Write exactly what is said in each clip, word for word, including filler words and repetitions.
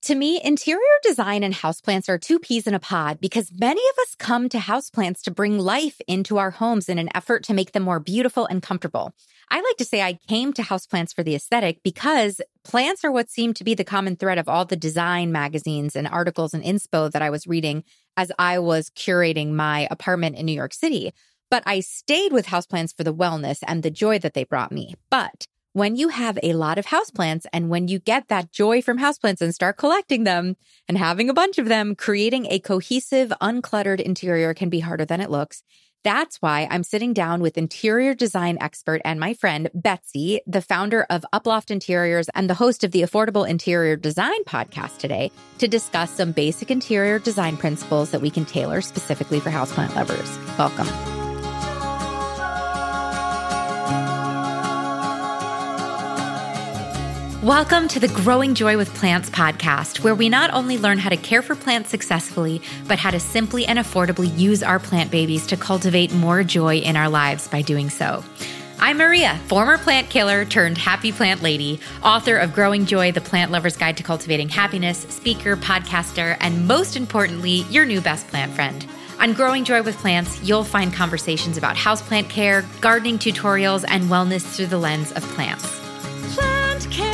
To me, interior design and houseplants are two peas in a pod because many of us come to houseplants to bring life into our homes in an effort to make them more beautiful and comfortable. I like to say I came to houseplants for the aesthetic because plants are what seemed to be the common thread of all the design magazines and articles and inspo that I was reading as I was curating my apartment in New York City. But I stayed with houseplants for the wellness and the joy that they brought me. But when you have a lot of houseplants and when you get that joy from houseplants and start collecting them and having a bunch of them, creating a cohesive, uncluttered interior can be harder than it looks. That's why I'm sitting down with interior design expert and my friend, Betsy, the founder of Uploft Interiors and the host of the Affordable Interior Design podcast today to discuss some basic interior design principles that we can tailor specifically for houseplant lovers. Welcome. Welcome to the Growing Joy with Plants podcast, where we not only learn how to care for plants successfully, but how to simply and affordably use our plant babies to cultivate more joy in our lives by doing so. I'm Maria, former plant killer turned happy plant lady, author of Growing Joy, the Plant Lover's Guide to Cultivating Happiness, speaker, podcaster, and most importantly, your new best plant friend. On Growing Joy with Plants, you'll find conversations about houseplant care, gardening tutorials, and wellness through the lens of plants. Plant care.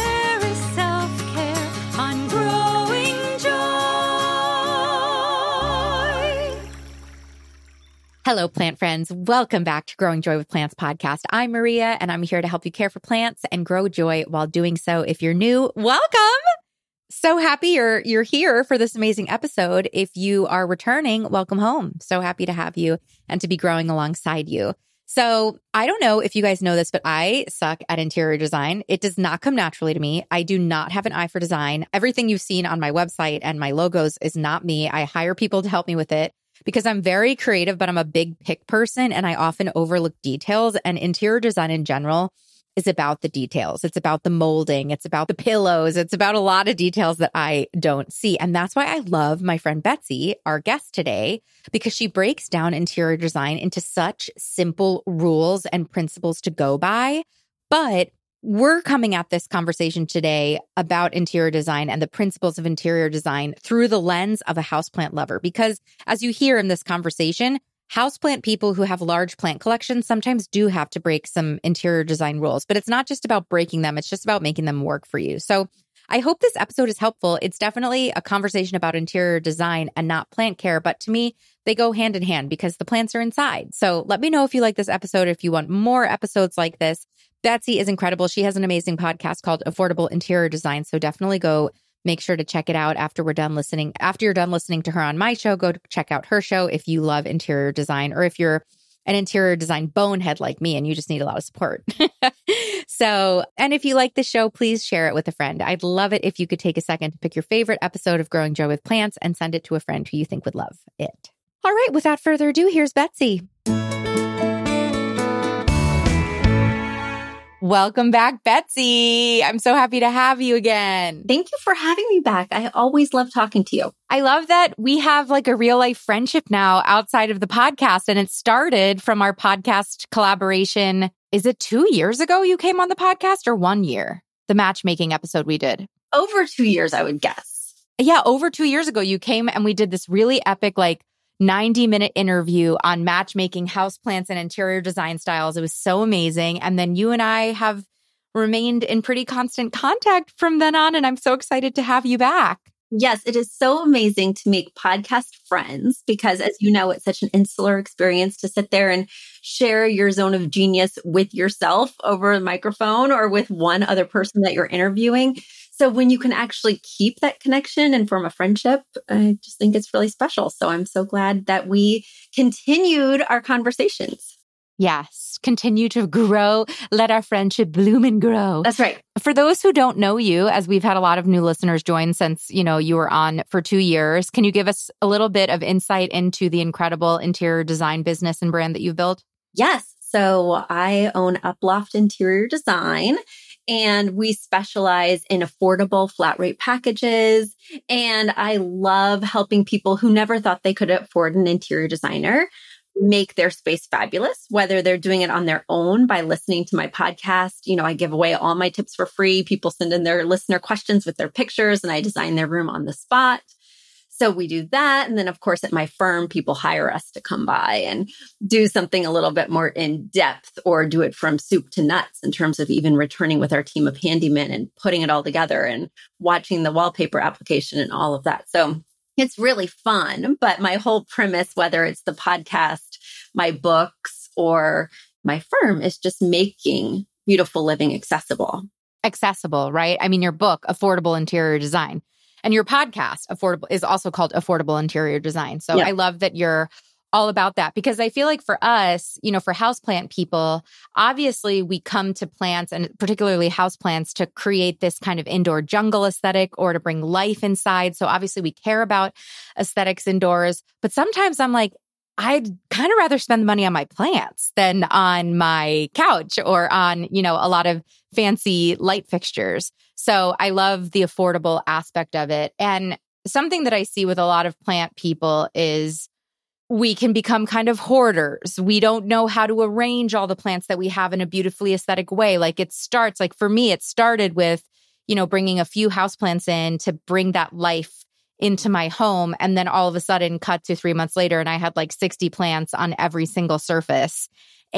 Hello, plant friends. Welcome back to Growing Joy with Plants podcast. I'm Maria, and I'm here to help you care for plants and grow joy while doing so. If you're new, welcome. So happy you're, you're here for this amazing episode. If you are returning, welcome home. So happy to have you and to be growing alongside you. So I don't know if you guys know this, but I suck at interior design. It does not come naturally to me. I do not have an eye for design. Everything you've seen on my website and my logos is not me. I hire people to help me with it because I'm very creative, but I'm a big pick person and I often overlook details. And interior design in general is about the details. It's about the molding. It's about the pillows. It's about a lot of details that I don't see. And that's why I love my friend Betsy, our guest today, because she breaks down interior design into such simple rules and principles to go by. But we're coming at this conversation today about interior design and the principles of interior design through the lens of a houseplant lover. Because as you hear in this conversation, houseplant people who have large plant collections sometimes do have to break some interior design rules, but it's not just about breaking them. It's just about making them work for you. So I hope this episode is helpful. It's definitely a conversation about interior design and not plant care, but to me, they go hand in hand because the plants are inside. So let me know if you like this episode, if you want more episodes like this. Betsy is incredible. She has an amazing podcast called Affordable Interior Design. So definitely go make sure to check it out after we're done listening. After you're done listening to her on my show, go check out her show if you love interior design or if you're an interior design bonehead like me and you just need a lot of support. So, and if you like the show, please share it with a friend. I'd love it if you could take a second to pick your favorite episode of Growing Joy with Plants and send it to a friend who you think would love it. All right, without further ado, here's Betsy. Welcome back, Betsy. I'm so happy to have you again. Thank you for having me back. I always love talking to you. I love that we have like a real life friendship now outside of the podcast. And it started from our podcast collaboration. Is it two years ago you came on the podcast or one year? The matchmaking episode we did. Over two years, I would guess. Yeah, over two years ago you came and we did this really epic like ninety minute interview on matchmaking, houseplants, and interior design styles. It was so amazing. And then you and I have remained in pretty constant contact from then on. And I'm so excited to have you back. Yes, it is so amazing to make podcast friends because, as you know, it's such an insular experience to sit there and share your zone of genius with yourself over a microphone or with one other person that you're interviewing. So when you can actually keep that connection and form a friendship, I just think it's really special. So I'm so glad that we continued our conversations. Yes, continue to grow. Let our friendship bloom and grow. That's right. For those who don't know you, as we've had a lot of new listeners join since, you know, you were on for two years, can you give us a little bit of insight into the incredible interior design business and brand that you've built? Yes. So I own Uploft Interior Design. And we specialize in affordable flat rate packages. And I love helping people who never thought they could afford an interior designer make their space fabulous, whether they're doing it on their own by listening to my podcast. You know, I give away all my tips for free. People send in their listener questions with their pictures and I design their room on the spot. So we do that. And then, of course, at my firm, people hire us to come by and do something a little bit more in depth or do it from soup to nuts in terms of even returning with our team of handymen and putting it all together and watching the wallpaper application and all of that. So it's really fun. But my whole premise, whether it's the podcast, my books, or my firm, is just making beautiful living accessible. Accessible, right? I mean, your book, Affordable Interior Design. And your podcast, affordable, is also called Affordable Interior Design. So yeah. I love that you're all about that because I feel like for us, you know, for houseplant people, obviously we come to plants and particularly houseplants to create this kind of indoor jungle aesthetic or to bring life inside. So obviously we care about aesthetics indoors. But sometimes I'm like, I'd kind of rather spend the money on my plants than on my couch or on, you know, a lot of fancy light fixtures. So I love the affordable aspect of it. And something that I see with a lot of plant people is we can become kind of hoarders. We don't know how to arrange all the plants that we have in a beautifully aesthetic way. Like it starts, like for me, it started with, you know, bringing a few houseplants in to bring that life into my home. And then all of a sudden cut to three months later and I had like sixty plants on every single surface.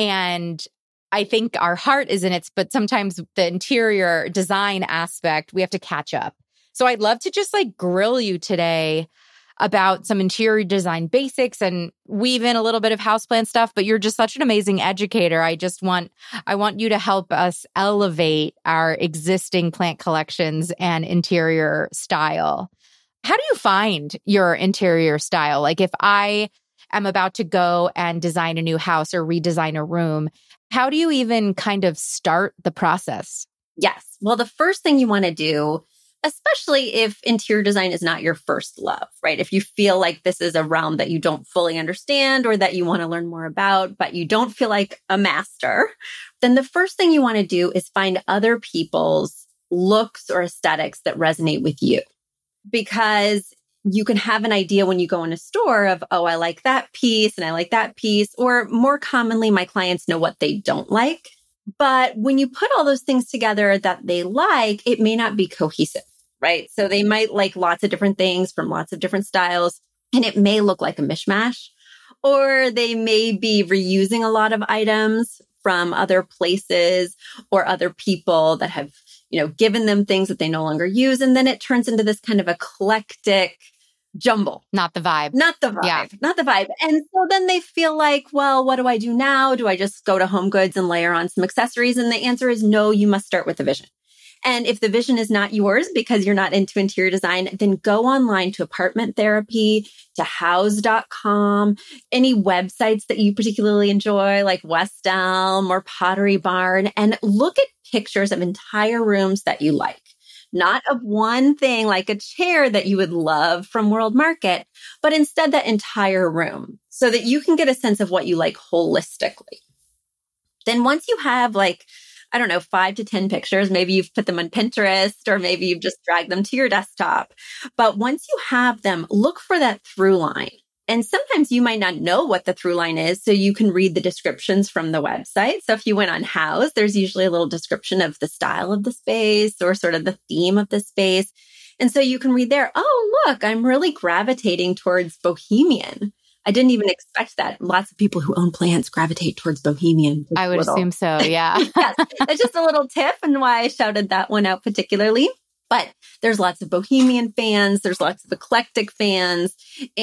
And I think our heart is in it, but sometimes the interior design aspect, we have to catch up. So I'd love to just like grill you today about some interior design basics and weave in a little bit of houseplant stuff, but you're just such an amazing educator. I just want, I want you to help us elevate our existing plant collections and interior style. How do you find your interior style? Like if I am about to go and design a new house or redesign a room, how do you even kind of start the process? Yes. Well, the first thing you want to do, especially if interior design is not your first love, right? If you feel like this is a realm that you don't fully understand or that you want to learn more about, but you don't feel like a master, then the first thing you want to do is find other people's looks or aesthetics that resonate with you. Because you can have an idea when you go in a store of, oh, I like that piece and I like that piece. Or more commonly, my clients know what they don't like. But when you put all those things together that they like, it may not be cohesive, right? So they might like lots of different things from lots of different styles, and it may look like a mishmash. Or they may be reusing a lot of items from other places or other people that have, you know, given them things that they no longer use. And then it turns into this kind of eclectic jumble. Not the vibe. Not the vibe. Yeah. Not the vibe. And so then they feel like, well, what do I do now? Do I just go to Home Goods and layer on some accessories? And the answer is no, you must start with the vision. And if the vision is not yours because you're not into interior design, then go online to Apartment Therapy, to house dot com, any websites that you particularly enjoy, like West Elm or Pottery Barn, and look at pictures of entire rooms that you like. Not of one thing like a chair that you would love from World Market, but instead that entire room so that you can get a sense of what you like holistically. Then once you have like, I don't know, five to ten pictures, maybe you've put them on Pinterest or maybe you've just dragged them to your desktop. But once you have them, look for that through line. And sometimes you might not know what the through line is, so you can read the descriptions from the website. So if you went on Houzz, there's usually a little description of the style of the space or sort of the theme of the space. And so you can read there, oh, look, I'm really gravitating towards bohemian. I didn't even expect that. Lots of people who own plants gravitate towards bohemian. I would little. assume so, yeah. Yes, it's just a little tip and why I shouted that one out particularly. But there's lots of bohemian fans. There's lots of eclectic fans.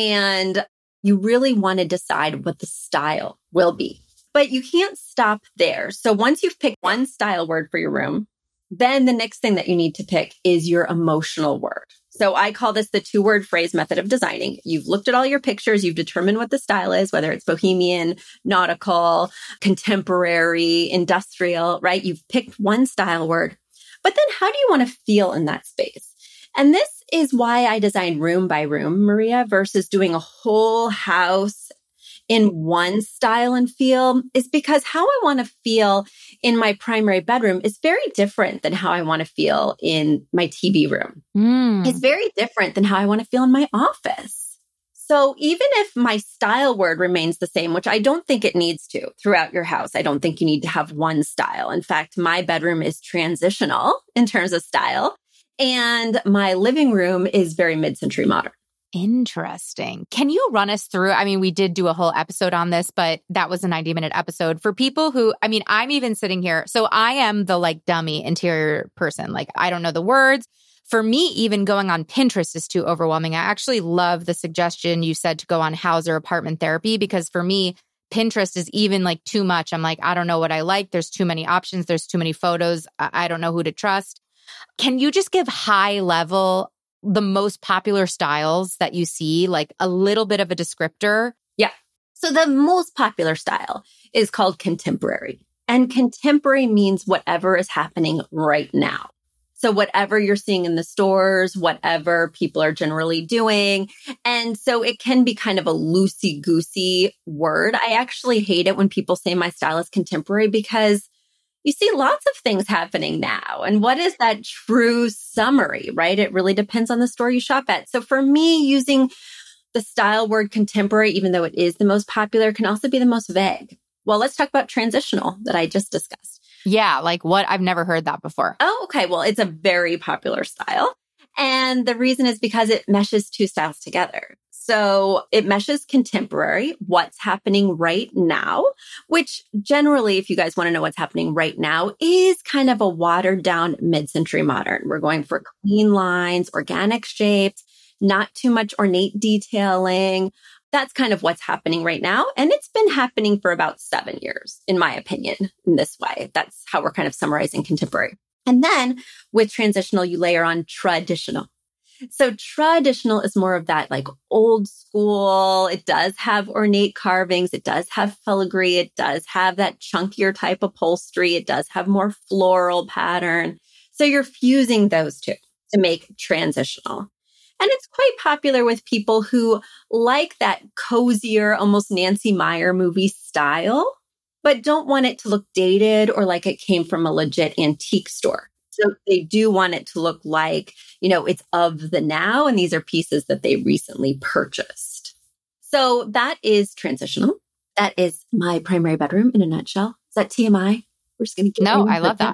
And you really want to decide what the style will be. But you can't stop there. So once you've picked one style word for your room, then the next thing that you need to pick is your emotional word. So I call this the two-word phrase method of designing. You've looked at all your pictures. You've determined what the style is, whether it's bohemian, nautical, contemporary, industrial, right? You've picked one style word. But then how do you want to feel in that space? And this is why I designed room by room, Maria, versus doing a whole house in one style and feel, is because how I want to feel in my primary bedroom is very different than how I want to feel in my T V room. Mm. It's very different than how I want to feel in my office. So even if my style word remains the same, which I don't think it needs to throughout your house, I don't think you need to have one style. In fact, my bedroom is transitional in terms of style, and my living room is very mid-century modern. Interesting. Can you run us through? I mean, we did do a whole episode on this, but that was a ninety minute episode for people who, I mean, I'm even sitting here. So I am the like dummy interior person. Like, I don't know the words. For me, even going on Pinterest is too overwhelming. I actually love the suggestion you said to go on Hauser Apartment Therapy, because for me, Pinterest is even like too much. I'm like, I don't know what I like. There's too many options. There's too many photos. I, I don't know who to trust. Can you just give high level, the most popular styles that you see, like a little bit of a descriptor? Yeah. So the most popular style is called contemporary. And contemporary means whatever is happening right now. So whatever you're seeing in the stores, whatever people are generally doing. And so it can be kind of a loosey-goosey word. I actually hate it when people say my style is contemporary, because you see lots of things happening now. And what is that true summary, right? It really depends on the store you shop at. So for me, using the style word contemporary, even though it is the most popular, can also be the most vague. Well, let's talk about transitional that I just discussed. Yeah, like what? I've never heard that before. Oh, okay. Well, it's a very popular style. And the reason is because it meshes two styles together. So it meshes contemporary, what's happening right now, which generally, if you guys want to know what's happening right now, is kind of a watered down mid-century modern. We're going for clean lines, organic shapes, not too much ornate detailing. That's kind of what's happening right now. And it's been happening for about seven years, in my opinion, in this way. That's how we're kind of summarizing contemporary. And then with transitional, you layer on traditional. So traditional is more of that like old school. It does have ornate carvings. It does have filigree. It does have that chunkier type upholstery. It does have more floral pattern. So you're fusing those two to make transitional. And it's quite popular with people who like that cozier, almost Nancy Meyer movie style, but don't want it to look dated or like it came from a legit antique store. So they do want it to look like, you know, it's of the now, and these are pieces that they recently purchased. So that is transitional. That is my primary bedroom in a nutshell. Is that T M I? We're just going to get No, I love that.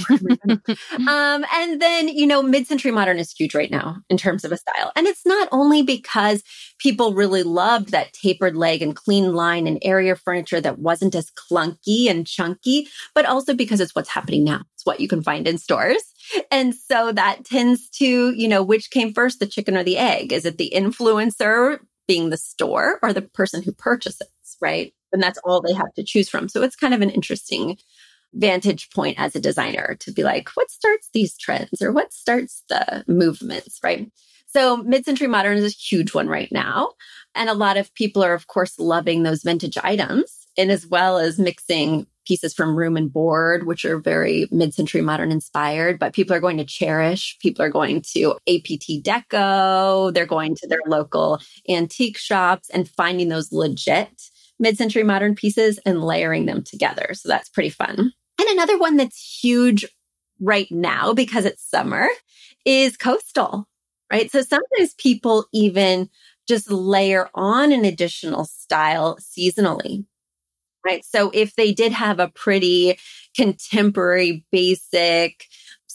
that um, and then, you know, mid-century modern is huge right now in terms of a style. And it's not only because people really loved that tapered leg and clean line and area furniture that wasn't as clunky and chunky, but also because it's what's happening now. It's what you can find in stores. And so that tends to, you know, which came first, the chicken or the egg? Is it the influencer being the store or the person who purchases, right? And that's all they have to choose from. So it's kind of an interesting vantage point as a designer to be like, what starts these trends or what starts the movements, right? So mid-century modern is a huge one right now. And a lot of people are, of course, loving those vintage items, and as well as mixing pieces from room and board, which are very mid-century modern inspired, but people are going to Cherish. People are going to A P T Deco. They're going to their local antique shops and finding those legit mid-century modern pieces and layering them together. So that's pretty fun. And another one that's huge right now because it's summer is coastal, right? So sometimes people even just layer on an additional style seasonally, right? So if they did have a pretty contemporary, basic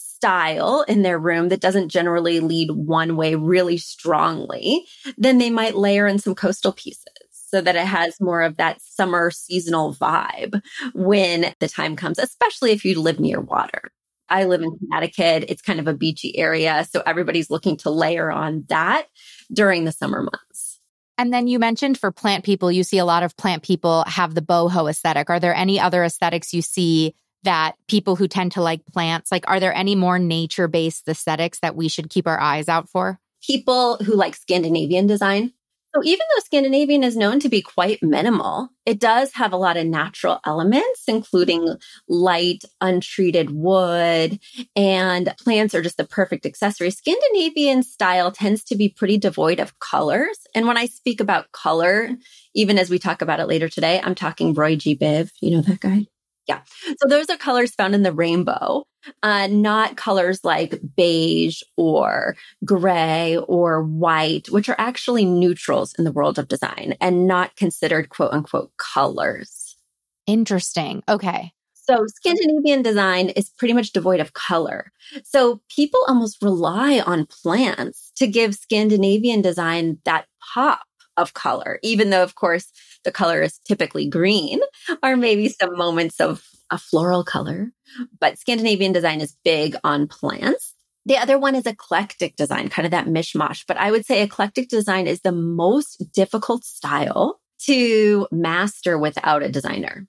style in their room that doesn't generally lead one way really strongly, then they might layer in some coastal pieces, so that it has more of that summer seasonal vibe when the time comes, especially if you live near water. I live in Connecticut. It's kind of a beachy area. So everybody's looking to layer on that during the summer months. And then you mentioned for plant people, you see a lot of plant people have the boho aesthetic. Are there any other aesthetics you see that people who tend to like plants, like are there any more nature-based aesthetics that we should keep our eyes out for? People who like Scandinavian design. So even though Scandinavian is known to be quite minimal, it does have a lot of natural elements, including light, untreated wood, and plants are just the perfect accessory. Scandinavian style tends to be pretty devoid of colors. And when I speak about color, even as we talk about it later today, I'm talking Roy G. Biv. You know that guy? Yeah. So those are colors found in the rainbow, uh, not colors like beige or gray or white, which are actually neutrals in the world of design and not considered quote unquote colors. Interesting. Okay. So Scandinavian design is pretty much devoid of color. So people almost rely on plants to give Scandinavian design that pop of color, even though, of course, the color is typically green or maybe some moments of a floral color. But Scandinavian design is big on plants. The other one is eclectic design, kind of that mishmash. But I would say eclectic design is the most difficult style to master without a designer.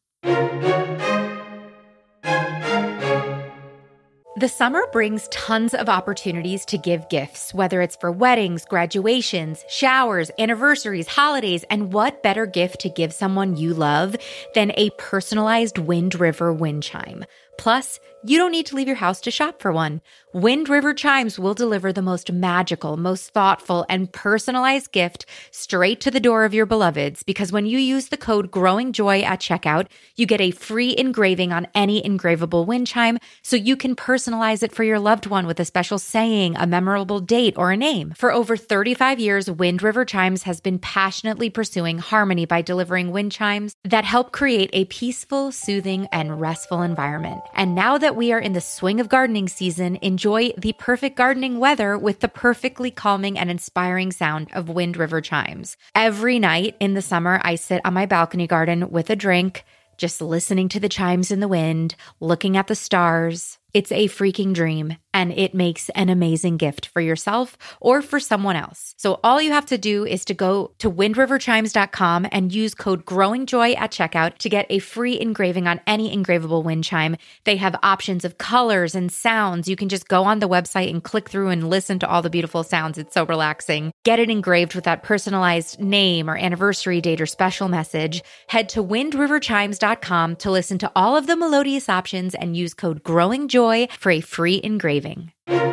The summer brings tons of opportunities to give gifts, whether it's for weddings, graduations, showers, anniversaries, holidays, and what better gift to give someone you love than a personalized Wind River wind chime? Plus, you don't need to leave your house to shop for one. Wind River chimes will deliver the most magical, most thoughtful, and personalized gift straight to the door of your beloveds, because when you use the code GROWINGJOY at checkout, you get a free engraving on any engravable wind chime, so you can personalize it for your loved one with a special saying, a memorable date, or a name. For over thirty-five years, Wind River Chimes has been passionately pursuing harmony by delivering wind chimes that help create a peaceful, soothing, and restful environment. And now that we are in the swing of gardening season, enjoy the perfect gardening weather with the perfectly calming and inspiring sound of Wind River chimes. Every night in the summer, I sit on my balcony garden with a drink, just listening to the chimes in the wind, looking at the stars. It's a freaking dream, and it makes an amazing gift for yourself or for someone else. So all you have to do is to go to wind river chimes dot com and use code GROWINGJOY at checkout to get a free engraving on any engravable wind chime. They have options of colors and sounds. You can just go on the website and click through and listen to all the beautiful sounds. It's so relaxing. Get it engraved with that personalized name or anniversary date or special message. Head to wind river chimes dot com to listen to all of the melodious options and use code GROWINGJOY for a free engraving.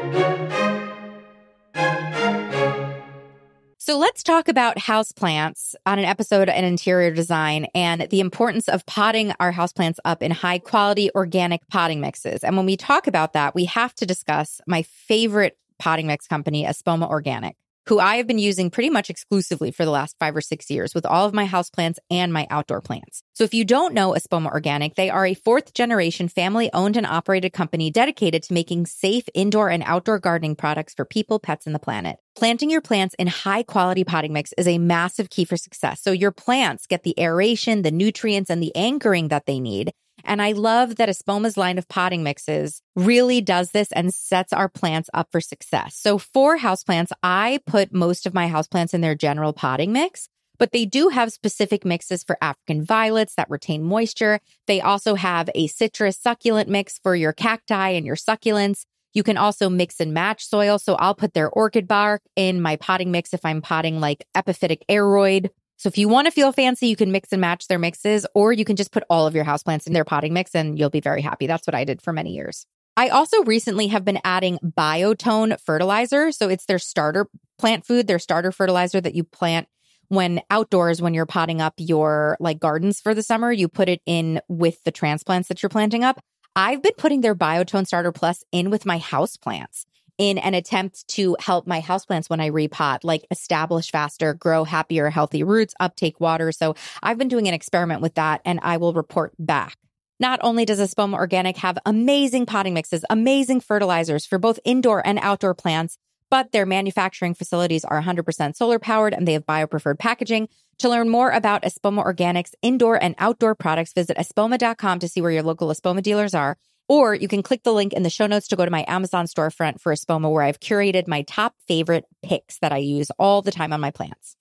So let's talk about houseplants on an episode on interior design and the importance of potting our houseplants up in high quality organic potting mixes. And when we talk about that, we have to discuss my favorite potting mix company, Espoma Organic, who I have been using pretty much exclusively for the last five or six years with all of my houseplants and my outdoor plants. So if you don't know Espoma Organic, they are a fourth generation family owned and operated company dedicated to making safe indoor and outdoor gardening products for people, pets, and the planet. Planting your plants in high quality potting mix is a massive key for success. So your plants get the aeration, the nutrients, and the anchoring that they need. And I love that Espoma's line of potting mixes really does this and sets our plants up for success. So for houseplants, I put most of my houseplants in their general potting mix, but they do have specific mixes for African violets that retain moisture. They also have a citrus succulent mix for your cacti and your succulents. You can also mix and match soil. So I'll put their orchid bark in my potting mix if I'm potting like epiphytic aroid. So if you want to feel fancy, you can mix and match their mixes, or you can just put all of your houseplants in their potting mix and you'll be very happy. That's what I did for many years. I also recently have been adding Biotone fertilizer. So it's their starter plant food, their starter fertilizer that you plant when outdoors, when you're potting up your like gardens for the summer, you put it in with the transplants that you're planting up. I've been putting their Biotone Starter Plus in with my houseplants in an attempt to help my houseplants when I repot, like establish faster, grow happier, healthy roots, uptake water. So I've been doing an experiment with that and I will report back. Not only does Espoma Organic have amazing potting mixes, amazing fertilizers for both indoor and outdoor plants, but their manufacturing facilities are one hundred percent solar powered and they have bio-preferred packaging. To learn more about Espoma Organic's indoor and outdoor products, visit espoma dot com to see where your local Espoma dealers are. Or you can click the link in the show notes to go to my Amazon storefront for Espoma, where I've curated my top favorite picks that I use all the time on my plants.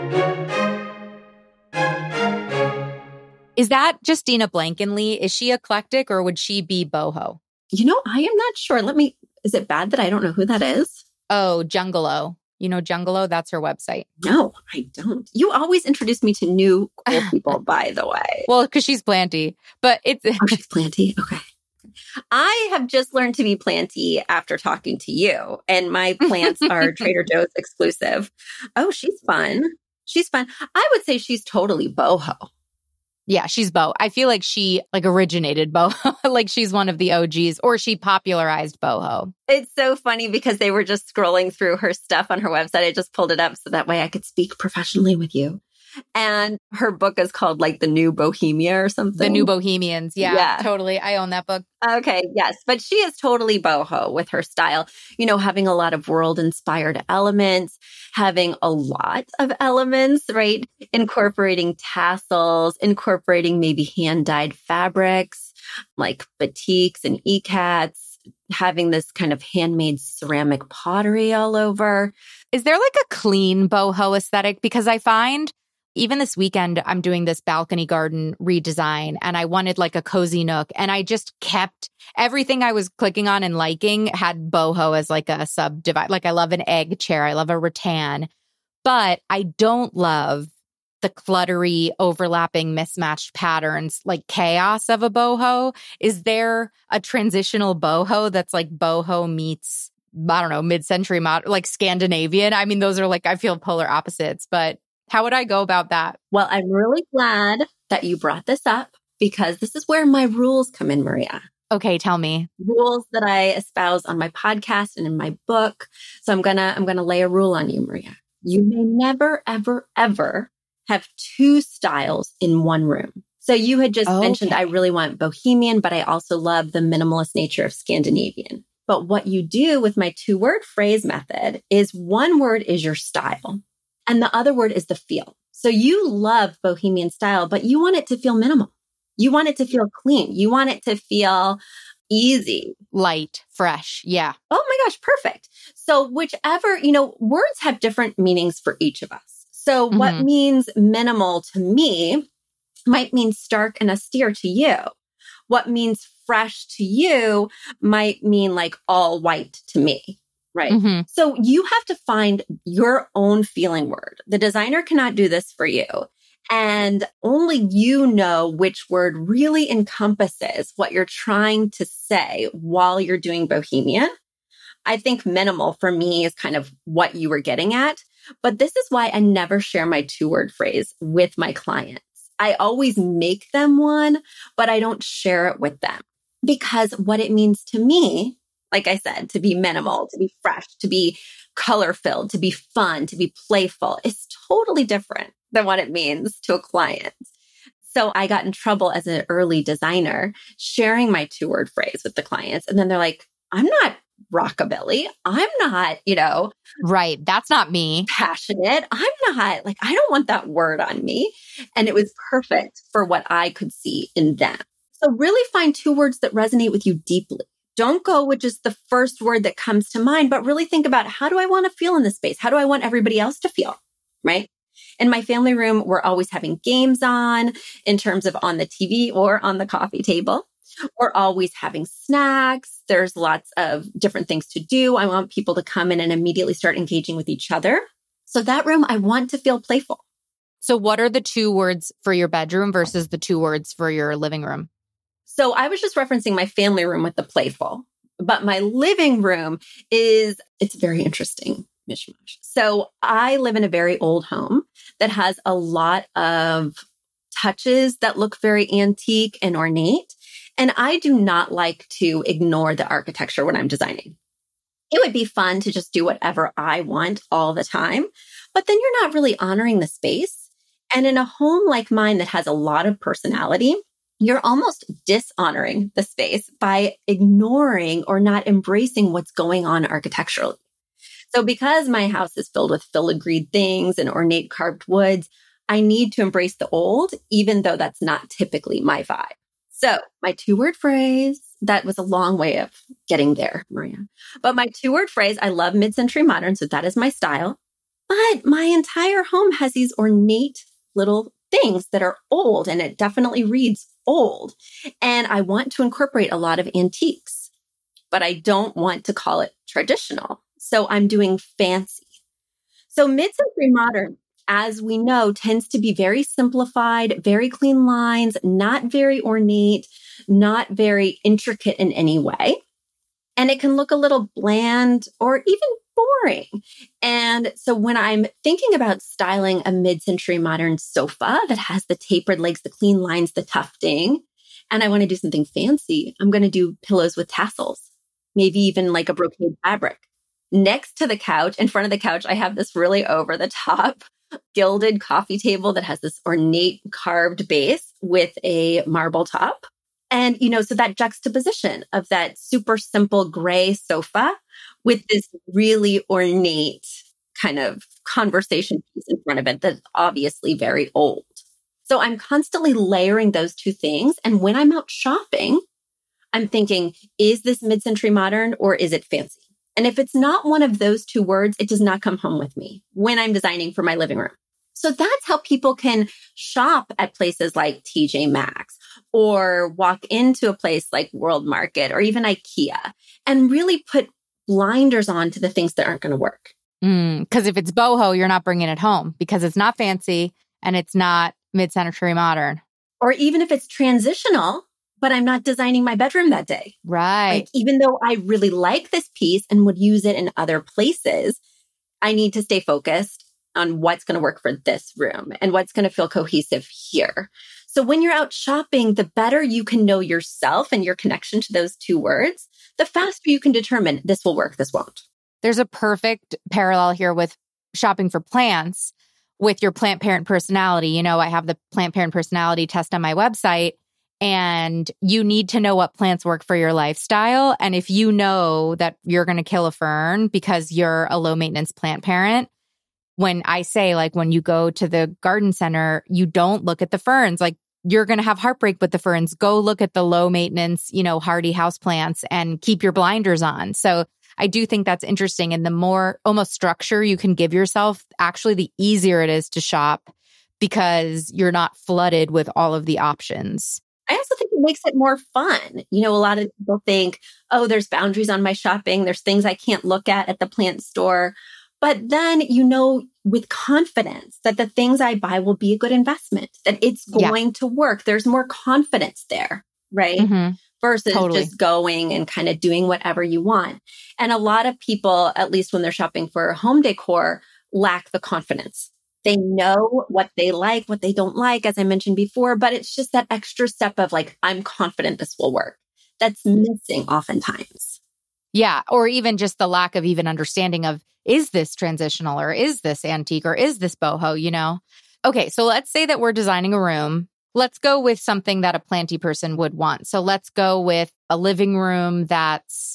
Is that Justina Blankenly? Is she eclectic or would she be boho? You know, I am not sure. Let me, is it bad that I don't know who that is? Oh, Jungalow. You know Jungalow? That's her website. No, I don't. You always introduce me to new cool people, by the way. Well, because she's planty. But it's... oh, she's planty? Okay. I have just learned to be planty after talking to you, and my plants are Trader Joe's exclusive. Oh, she's fun. She's fun. I would say she's totally boho. Yeah, she's boho. I feel like she like originated boho, like she's one of the O Gs, or she popularized boho. It's so funny because they were just scrolling through her stuff on her website. I just pulled it up so that way I could speak professionally with you. And her book is called like The New Bohemia or something. The New Bohemians. Yeah, Yeah. totally. I own that book. Okay, yes. But she is totally boho with her style, you know, having a lot of world-inspired elements, having a lot of elements, right? Incorporating tassels, incorporating maybe hand-dyed fabrics like batiks and ikats, having this kind of handmade ceramic pottery all over. Is there like a clean boho aesthetic? Because I find even this weekend, I'm doing this balcony garden redesign and I wanted like a cozy nook. And I just kept everything I was clicking on and liking had boho as like a subdivide. Like I love an egg chair. I love a rattan. But I don't love the cluttery, overlapping, mismatched patterns, like chaos of a boho. Is there a transitional boho that's like boho meets, I don't know, mid-century, mod- like Scandinavian? I mean, those are like, I feel polar opposites, but how would I go about that? Well, I'm really glad that you brought this up because this is where my rules come in, Maria. Okay, tell me. Rules that I espouse on my podcast and in my book. So I'm gonna I'm gonna lay a rule on you, Maria. You may never, ever, ever have two styles in one room. So you had just Okay. mentioned I really want bohemian, but I also love the minimalist nature of Scandinavian. But what you do with my two-word phrase method is one word is your style. And the other word is the feel. So you love bohemian style, but you want it to feel minimal. You want it to feel clean. You want it to feel easy. Light, fresh. Yeah. Oh my gosh, perfect. So whichever, you know, words have different meanings for each of us. So Mhm. what means minimal to me might mean stark and austere to you. What means fresh to you might mean like all white to me. Right. Mhm. So you have to find your own feeling word. The designer cannot do this for you. And only you know which word really encompasses what you're trying to say while you're doing bohemian. I think minimal for me is kind of what you were getting at. But this is why I never share my two-word phrase with my clients. I always make them one, but I don't share it with them because what it means to me, like I said, to be minimal, to be fresh, to be color-filled, to be fun, to be playful is totally different than what it means to a client. So I got in trouble as an early designer sharing my two-word phrase with the clients. And then they're like, I'm not rockabilly. I'm not, you know, Right. That's not me. passionate. I'm not like, I don't want that word on me. And it was perfect for what I could see in them. So really find two words that resonate with you deeply. Don't go with just the first word that comes to mind, but really think about how do I want to feel in this space? How do I want everybody else to feel? Right? In my family room, we're always having games on in terms of on the T V or on the coffee table. We're always having snacks. There's lots of different things to do. I want people to come in and immediately start engaging with each other. So that room, I want to feel playful. So what are the two words for your bedroom versus the two words for your living room? So I was just referencing my family room with the playful, but my living room is, it's very interesting mishmash. So I live in a very old home that has a lot of touches that look very antique and ornate. And I do not like to ignore the architecture when I'm designing. It would be fun to just do whatever I want all the time, but then you're not really honoring the space. And in a home like mine that has a lot of personality, you're almost dishonoring the space by ignoring or not embracing what's going on architecturally. So because my house is filled with filigreed things and ornate carved woods, I need to embrace the old, even though that's not typically my vibe. So my two-word phrase, that was a long way of getting there, Maria. But my two-word phrase, I love mid-century modern, so that is my style. But my entire home has these ornate little things that are old, and it definitely reads old. And I want to incorporate a lot of antiques, but I don't want to call it traditional. So I'm doing fancy. So mid-century modern, as we know, tends to be very simplified, very clean lines, not very ornate, not very intricate in any way. And it can look a little bland or even boring. And so when I'm thinking about styling a mid-century modern sofa that has the tapered legs, the clean lines, the tufting, and I want to do something fancy, I'm going to do pillows with tassels, maybe even like a brocade fabric. Next to the couch, in front of the couch, I have this really over-the-top gilded coffee table that has this ornate carved base with a marble top. And, you know, so that juxtaposition of that super simple gray sofa with this really ornate kind of conversation piece in front of it that's obviously very old. So I'm constantly layering those two things. And when I'm out shopping, I'm thinking, is this mid-century modern or is it fancy? And if it's not one of those two words, it does not come home with me when I'm designing for my living room. So that's how people can shop at places like T J Maxx or walk into a place like World Market or even IKEA and really put blinders on to the things that aren't going to work. Because mm, if it's boho, you're not bringing it home because it's not fancy and it's not mid-century modern. Or even if it's transitional, but I'm not designing my bedroom that day. Right. Like, even though I really like this piece and would use it in other places, I need to stay focused on what's going to work for this room and what's going to feel cohesive here. So when you're out shopping, the better you can know yourself and your connection to those two words, the faster you can determine this will work, this won't. There's a perfect parallel here with shopping for plants with your plant parent personality. You know, I have the plant parent personality test on my website. And you need to know what plants work for your lifestyle. And if you know that you're going to kill a fern because you're a low maintenance plant parent, when I say, like, when you go to the garden center, you don't look at the ferns. Like, you're going to have heartbreak with the ferns. Go look at the low maintenance, you know, hardy houseplants and keep your blinders on. So I do think that's interesting. And the more almost structure you can give yourself, actually, the easier it is to shop because you're not flooded with all of the options. I also think it makes it more fun. You know, a lot of people think, oh, there's boundaries on my shopping. There's things I can't look at at the plant store. But then, you know, with confidence that the things I buy will be a good investment, that it's going yeah. to work. There's more confidence there, right? Mm-hmm. Versus totally. just going and kind of doing whatever you want. And a lot of people, at least when they're shopping for home decor, lack the confidence. They know what they like, what they don't like, as I mentioned before, but it's just that extra step of like, I'm confident this will work. That's missing oftentimes. Yeah. Or even just the lack of even understanding of, is this transitional or is this antique or is this boho, you know? Okay. So let's say that we're designing a room. Let's go with something that a planty person would want. So let's go with a living room that's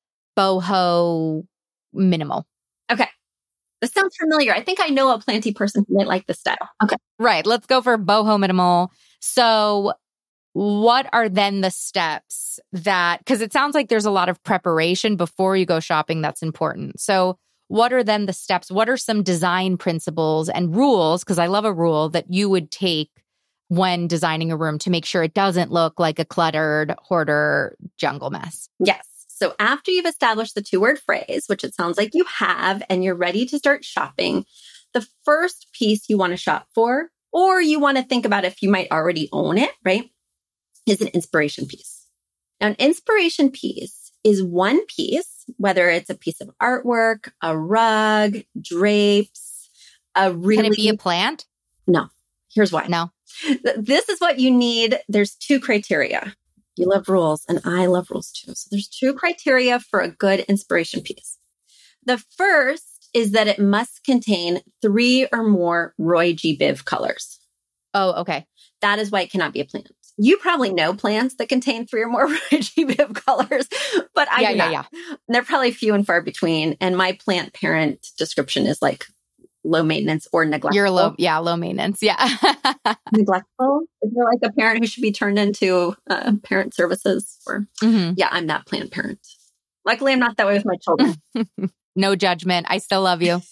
boho minimal. Okay. This sounds familiar. I think I know a planty person who might like this style. Okay. Right. Let's go for boho minimal. So what are then the steps that, because it sounds like there's a lot of preparation before you go shopping that's important. So what are then the steps? What are some design principles and rules? Because I love a rule that you would take when designing a room to make sure it doesn't look like a cluttered hoarder jungle mess. Yes. So after you've established the two-word phrase, which it sounds like you have, and you're ready to start shopping, the first piece you want to shop for, or you want to think about if you might already own it, right, is an inspiration piece. Now, an inspiration piece is one piece, whether it's a piece of artwork, a rug, drapes, a really... Can it be a plant? No. Here's why. No. This is what you need. There's two criteria. You love rules, and I love rules too. So there's two criteria for a good inspiration piece. The first is that it must contain three or more Roy G. Biv colors. Oh, okay. That is why it cannot be a plant. You probably know plants that contain three or more Roy G. Biv colors, but I yeah, do yeah, not. yeah. They're probably few and far between. And my plant parent description is like low maintenance or neglectful. You're low, yeah, low maintenance, yeah. Neglectful? Is there like a parent who should be turned into uh, parent services? Or mm-hmm. Yeah, I'm that plant parent. Luckily, I'm not that way with my children. No judgment. I still love you.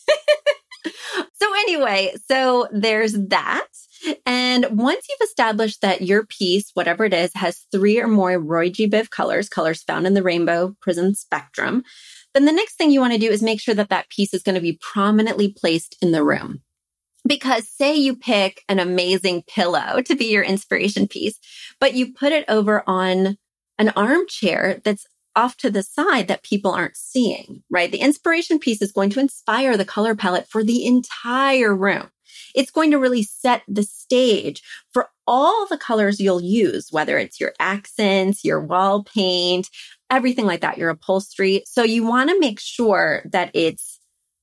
So anyway, so there's that. And once you've established that your piece, whatever it is, has three or more Roy G. Biv colors, colors found in the rainbow prism spectrum, then the next thing you want to do is make sure that that piece is going to be prominently placed in the room. Because say you pick an amazing pillow to be your inspiration piece, but you put it over on an armchair that's off to the side that people aren't seeing, right? The inspiration piece is going to inspire the color palette for the entire room. It's going to really set the stage for all the colors you'll use, whether it's your accents, your wall paint, everything like that, your upholstery. So you want to make sure that it's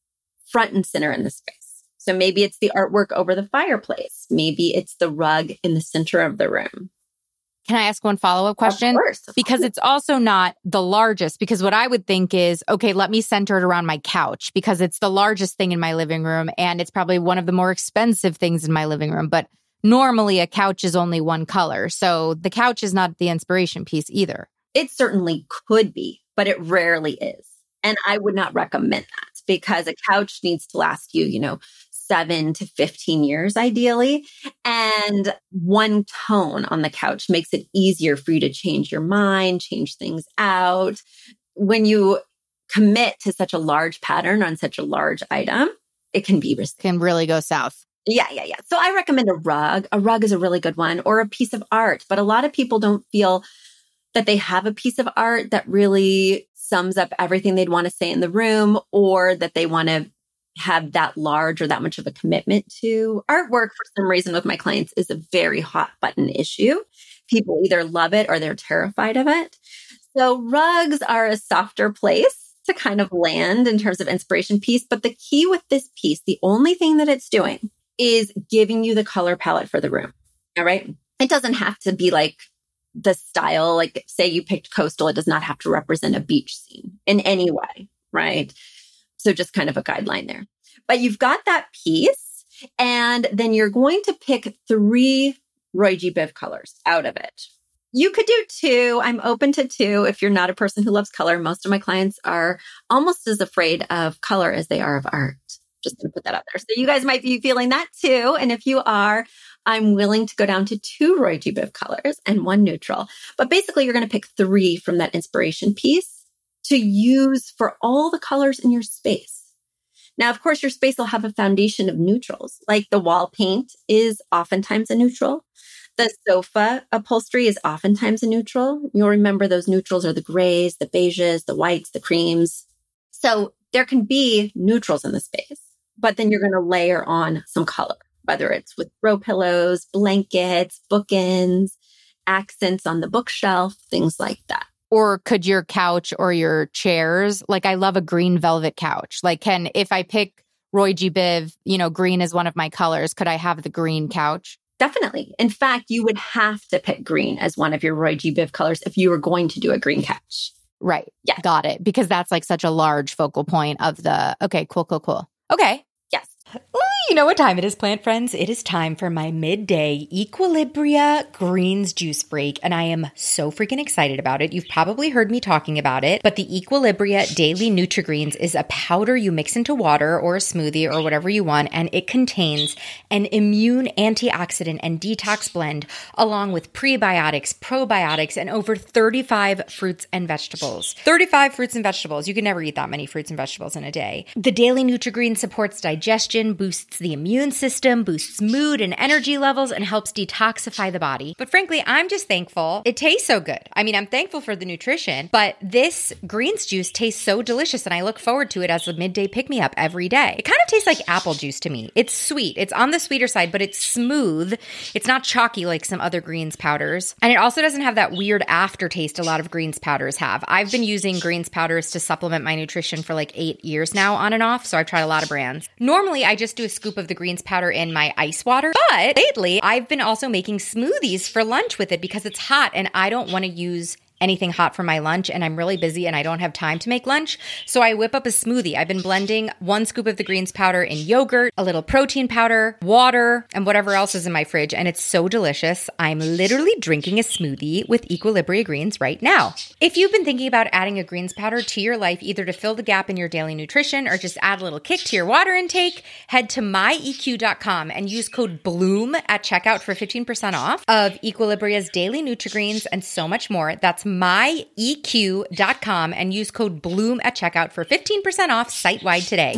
front and center in the space. So maybe it's the artwork over the fireplace. Maybe it's the rug in the center of the room. Can I ask one follow-up question? Of course. Of because course. It's also not the largest, because what I would think is, okay, let me center it around my couch because it's the largest thing in my living room and it's probably one of the more expensive things in my living room. But normally a couch is only one color. So the couch is not the inspiration piece either. It certainly could be, but it rarely is. And I would not recommend that because a couch needs to last you, you know, seven to fifteen years, ideally. And one tone on the couch makes it easier for you to change your mind, change things out. When you commit to such a large pattern on such a large item, it can be risky. Can really go south. Yeah, yeah, yeah. So I recommend a rug. A rug is a really good one, or a piece of art. But a lot of people don't feel that they have a piece of art that really sums up everything they'd want to say in the room, or that they want to have that large or that much of a commitment to. Artwork, for some reason, with my clients is a very hot button issue. People either love it or they're terrified of it. So rugs are a softer place to kind of land in terms of inspiration piece. But the key with this piece, the only thing that it's doing is giving you the color palette for the room. All right. It doesn't have to be like the style, like say you picked coastal, it does not have to represent a beach scene in any way. Right. So just kind of a guideline there. But you've got that piece, and then you're going to pick three Roy G. Biv colors out of it. You could do two. I'm open to two if you're not a person who loves color. Most of my clients are almost as afraid of color as they are of art. Just going to put that out there. So you guys might be feeling that too. And if you are, I'm willing to go down to two Roy G. Biv colors and one neutral. But basically, you're going to pick three from that inspiration piece to use for all the colors in your space. Now, of course, your space will have a foundation of neutrals, like the wall paint is oftentimes a neutral. The sofa upholstery is oftentimes a neutral. You'll remember those neutrals are the grays, the beiges, the whites, the creams. So there can be neutrals in the space, but then you're going to layer on some color, whether it's with throw pillows, blankets, bookends, accents on the bookshelf, things like that. Or could your couch or your chairs, like I love a green velvet couch. Like can, if I pick Roy G. Biv, you know, green is one of my colors, could I have the green couch? Definitely. In fact, you would have to pick green as one of your Roy G. Biv colors if you were going to do a green couch. Right. Yeah. Got it. Because that's like such a large focal point of the, okay, cool, cool, cool. Okay. Yes. Ooh, you know what time it is, plant friends? It is time for my midday Equilibria Greens Juice Break, and I am so freaking excited about it. You've probably heard me talking about it, but the Equilibria Daily Nutri-Greens is a powder you mix into water or a smoothie or whatever you want, and it contains an immune antioxidant and detox blend along with prebiotics, probiotics, and over thirty-five fruits and vegetables. thirty-five fruits and vegetables. You can never eat that many fruits and vegetables in a day. The Daily Nutri-Greens supports digestion, boosts the immune system, boosts mood and energy levels, and helps detoxify the body. But frankly, I'm just thankful it tastes so good. I mean, I'm thankful for the nutrition, but this greens juice tastes so delicious, and I look forward to it as a midday pick-me-up every day. It kind of tastes like apple juice to me. It's sweet. It's on the sweeter side, but it's smooth. It's not chalky like some other greens powders. And it also doesn't have that weird aftertaste a lot of greens powders have. I've been using greens powders to supplement my nutrition for like eight years now on and off, so I've tried a lot of brands. Normally, I just do a scoop of the greens powder in my ice water, but lately, I've been also making smoothies for lunch with it because it's hot and I don't want to use anything hot for my lunch, and I'm really busy and I don't have time to make lunch. So I whip up a smoothie. I've been blending one scoop of the greens powder in yogurt, a little protein powder, water, and whatever else is in my fridge. And it's so delicious. I'm literally drinking a smoothie with Equilibria greens right now. If you've been thinking about adding a greens powder to your life, either to fill the gap in your daily nutrition or just add a little kick to your water intake, head to my E Q dot com and use code BLOOM at checkout for fifteen percent off of Equilibria's Daily Nutri-Greens and so much more. That's my E Q dot com and use code BLOOM at checkout for fifteen percent off site-wide today.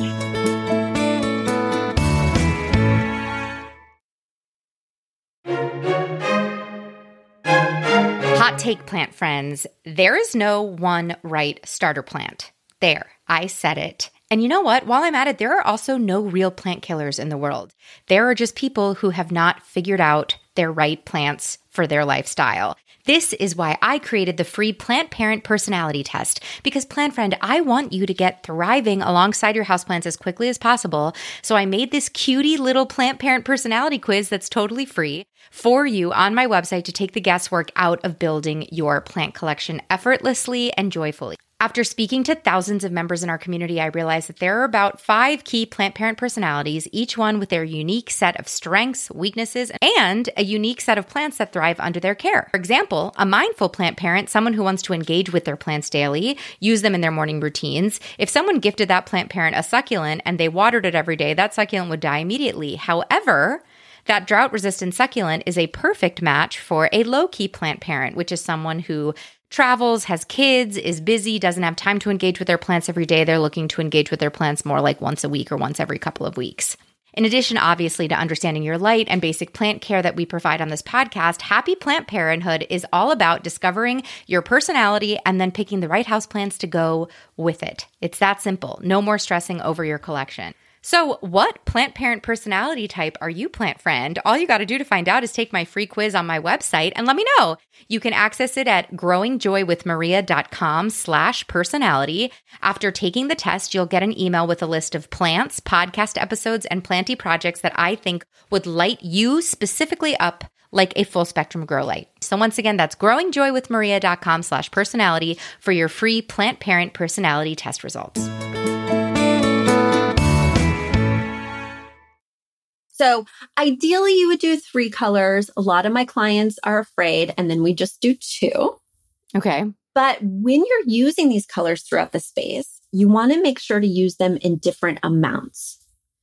Hot take, plant friends. There is no one right starter plant. There, I said it. And you know what? While I'm at it, there are also no real plant killers in the world. There are just people who have not figured out their right plants for their lifestyle. This is why I created the free Plant Parent Personality Test. Because, plant friend, I want you to get thriving alongside your houseplants as quickly as possible. So I made this cutie little Plant Parent Personality Quiz that's totally free for you on my website to take the guesswork out of building your plant collection effortlessly and joyfully. After speaking to thousands of members in our community, I realized that there are about five key plant parent personalities, each one with their unique set of strengths, weaknesses, and a unique set of plants that thrive under their care. For example, a mindful plant parent, someone who wants to engage with their plants daily, use them in their morning routines. If someone gifted that plant parent a succulent and they watered it every day, that succulent would die immediately. However, that drought-resistant succulent is a perfect match for a low-key plant parent, which is someone who travels, has kids, is busy, doesn't have time to engage with their plants every day. They're looking to engage with their plants more like once a week or once every couple of weeks. In addition, obviously, to understanding your light and basic plant care that we provide on this podcast, Happy Plant Parenthood is all about discovering your personality and then picking the right houseplants to go with it. It's that simple. No more stressing over your collection. So what plant parent personality type are you, plant friend? All you got to do to find out is take my free quiz on my website and let me know. You can access it at growingjoywithmaria.com slash personality. After taking the test, you'll get an email with a list of plants, podcast episodes, and planty projects that I think would light you specifically up like a full spectrum grow light. So once again, that's growingjoywithmaria.com slash personality for your free plant parent personality test results. So ideally you would do three colors. A lot of my clients are afraid, and then we just do two. Okay. But when you're using these colors throughout the space, you want to make sure to use them in different amounts.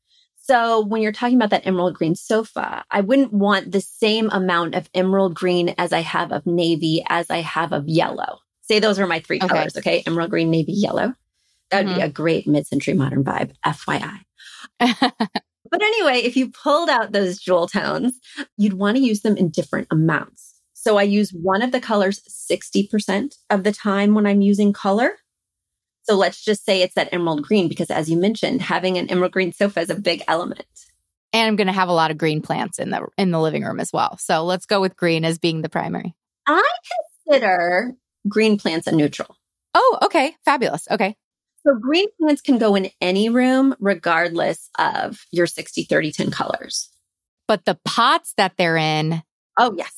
So when you're talking about that emerald green sofa, I wouldn't want the same amount of emerald green as I have of navy as I have of yellow. Say those are my three okay. colors, okay? Emerald green, navy, yellow. That would mm-hmm. be a great mid-century modern vibe, F Y I. But anyway, if you pulled out those jewel tones, you'd want to use them in different amounts. So I use one of the colors sixty percent of the time when I'm using color. So let's just say it's that emerald green, because as you mentioned, having an emerald green sofa is a big element. And I'm going to have a lot of green plants in the in the living room as well. So let's go with green as being the primary. I consider green plants a neutral. Oh, okay. Fabulous. Okay. So green plants can go in any room regardless of your sixty thirty ten colors. But the pots that they're in, oh yes.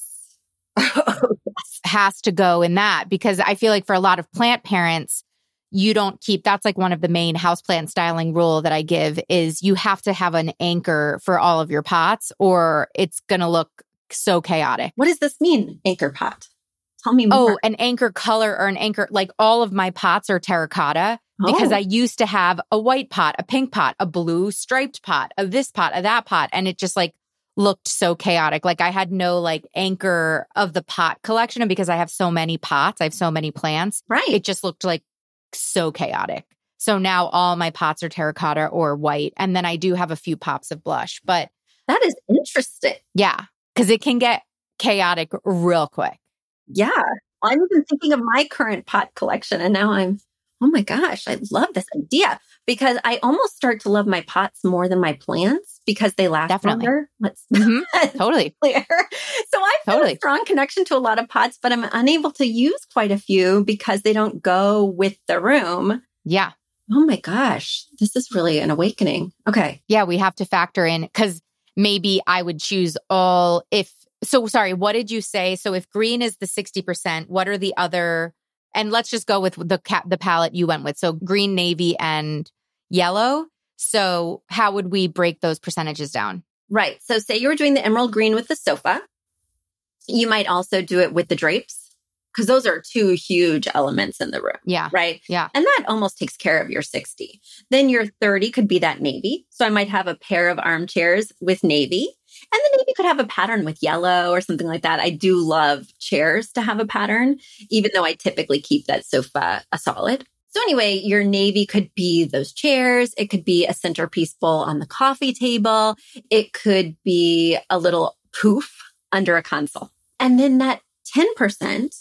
oh, yes. has to go in that, because I feel like for a lot of plant parents, you don't keep, that's like one of the main houseplant styling rule that I give is you have to have an anchor for all of your pots or it's going to look so chaotic. What does this mean, anchor pot? Tell me more. Oh, an anchor color or an anchor, like all of my pots are terracotta. Because oh. I used to have a white pot, a pink pot, a blue striped pot, a this pot, a that pot. And it just like looked so chaotic. Like I had no like anchor of the pot collection. And because I have so many pots, I have so many plants. Right. It just looked like so chaotic. So now all my pots are terracotta or white. And then I do have a few pops of blush. But that is interesting. Yeah. Because it can get chaotic real quick. Yeah. I'm even thinking of my current pot collection. And now I'm oh my gosh, I love this idea because I almost start to love my pots more than my plants because they last Definitely. longer. Let's mm-hmm. Totally clear. So I feel totally. a strong connection to a lot of pots, but I'm unable to use quite a few because they don't go with the room. Yeah. Oh my gosh, this is really an awakening. Okay. Yeah, we have to factor in because maybe I would choose all if, so sorry, what did you say? So if green is the sixty percent, what are the other... And let's just go with the ca- the palette you went with. So green, navy, and yellow. So how would we break those percentages down? Right. So say you were doing the emerald green with the sofa. You might also do it with the drapes because those are two huge elements in the room. Yeah. Right. Yeah. And that almost takes care of your sixty. Then your thirty could be that navy. So I might have a pair of armchairs with navy. And then maybe you could have a pattern with yellow or something like that. I do love chairs to have a pattern, even though I typically keep that sofa a solid. So anyway, your navy could be those chairs. It could be a centerpiece bowl on the coffee table. It could be a little poof under a console. And then that ten percent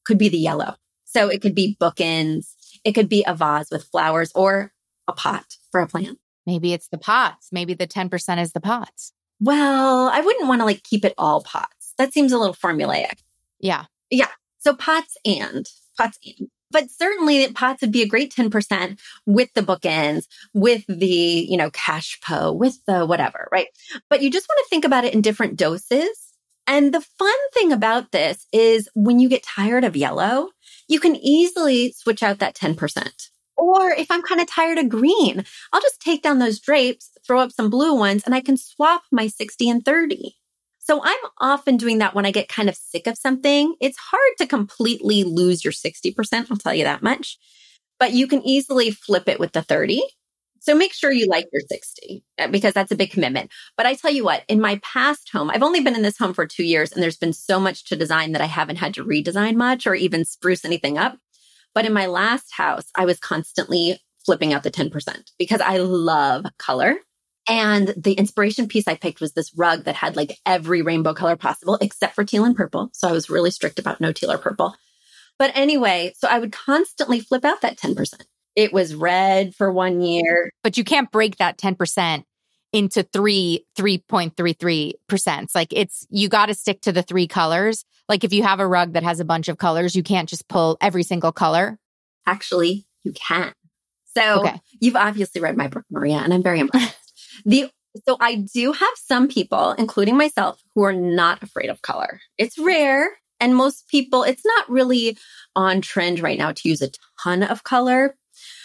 could be the yellow. So it could be bookends. It could be a vase with flowers or a pot for a plant. Maybe it's the pots. Maybe the ten percent is the pots. Well, I wouldn't want to like keep it all pots. That seems a little formulaic. Yeah. Yeah. So pots and pots and. But certainly pots would be a great ten percent with the bookends, with the, you know, cash po, with the whatever, right? But you just want to think about it in different doses. And the fun thing about this is when you get tired of yellow, you can easily switch out that ten percent. Or if I'm kind of tired of green, I'll just take down those drapes, throw up some blue ones, and I can swap my sixty and thirty. So I'm often doing that when I get kind of sick of something. It's hard to completely lose your sixty percent, I'll tell you that much. But you can easily flip it with the thirty. So make sure you like your sixty because that's a big commitment. But I tell you what, in my past home, I've only been in this home for two years and there's been so much to design that I haven't had to redesign much or even spruce anything up. But in my last house, I was constantly flipping out the ten percent because I love color. And the inspiration piece I picked was this rug that had like every rainbow color possible, except for teal and purple. So I was really strict about no teal or purple. But anyway, so I would constantly flip out that ten percent. It was red for one year. But you can't break that ten percent into three, three point three three percent. Like it's, you got to stick to the three colors. Like if you have a rug that has a bunch of colors, you can't just pull every single color. Actually, you can. So okay. You've obviously read my book, Maria, and I'm very impressed. The so I do have some people, including myself, who are not afraid of color. It's rare. And most people, it's not really on trend right now to use a ton of color.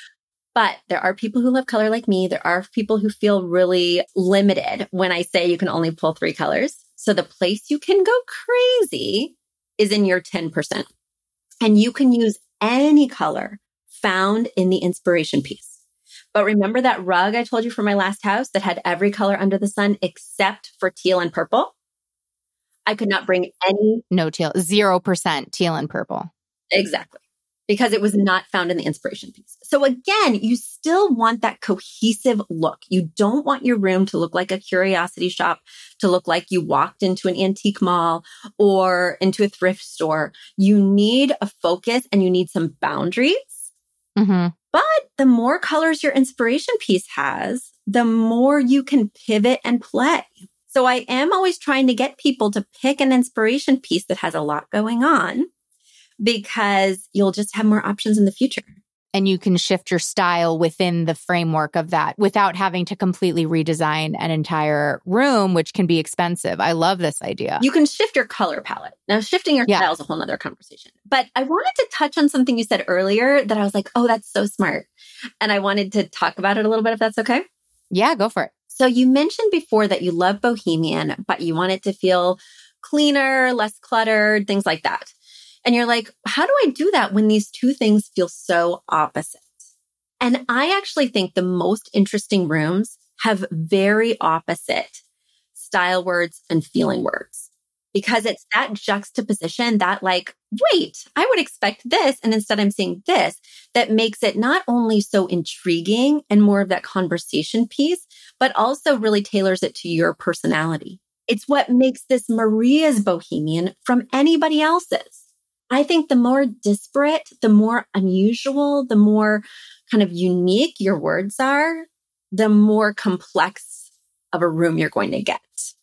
But there are people who love color like me. There are people who feel really limited when I say you can only pull three colors. So the place you can go crazy is in your ten percent. And you can use any color found in the inspiration piece. But remember that rug I told you from my last house that had every color under the sun except for teal and purple? I could not bring any. No teal, zero percent teal and purple. Exactly. Because it was not found in the inspiration piece. So again, you still want that cohesive look. You don't want your room to look like a curiosity shop, to look like you walked into an antique mall or into a thrift store. You need a focus and you need some boundaries. Mm-hmm. But the more colors your inspiration piece has, the more you can pivot and play. So I am always trying to get people to pick an inspiration piece that has a lot going on because you'll just have more options in the future. And you can shift your style within the framework of that without having to completely redesign an entire room, which can be expensive. I love this idea. You can shift your color palette. Now, shifting your yeah. style is a whole nother conversation. But I wanted to touch on something you said earlier that I was like, oh, that's so smart. And I wanted to talk about it a little bit, if that's okay. Yeah, go for it. So you mentioned before that you love bohemian, but you want it to feel cleaner, less cluttered, things like that. And you're like, how do I do that when these two things feel so opposite? And I actually think the most interesting rooms have very opposite style words and feeling words, because it's that juxtaposition that like, wait, I would expect this. And instead I'm seeing this, that makes it not only so intriguing and more of that conversation piece, but also really tailors it to your personality. It's what makes this Maria's bohemian from anybody else's. I think the more disparate, the more unusual, the more kind of unique your words are, the more complex of a room you're going to get.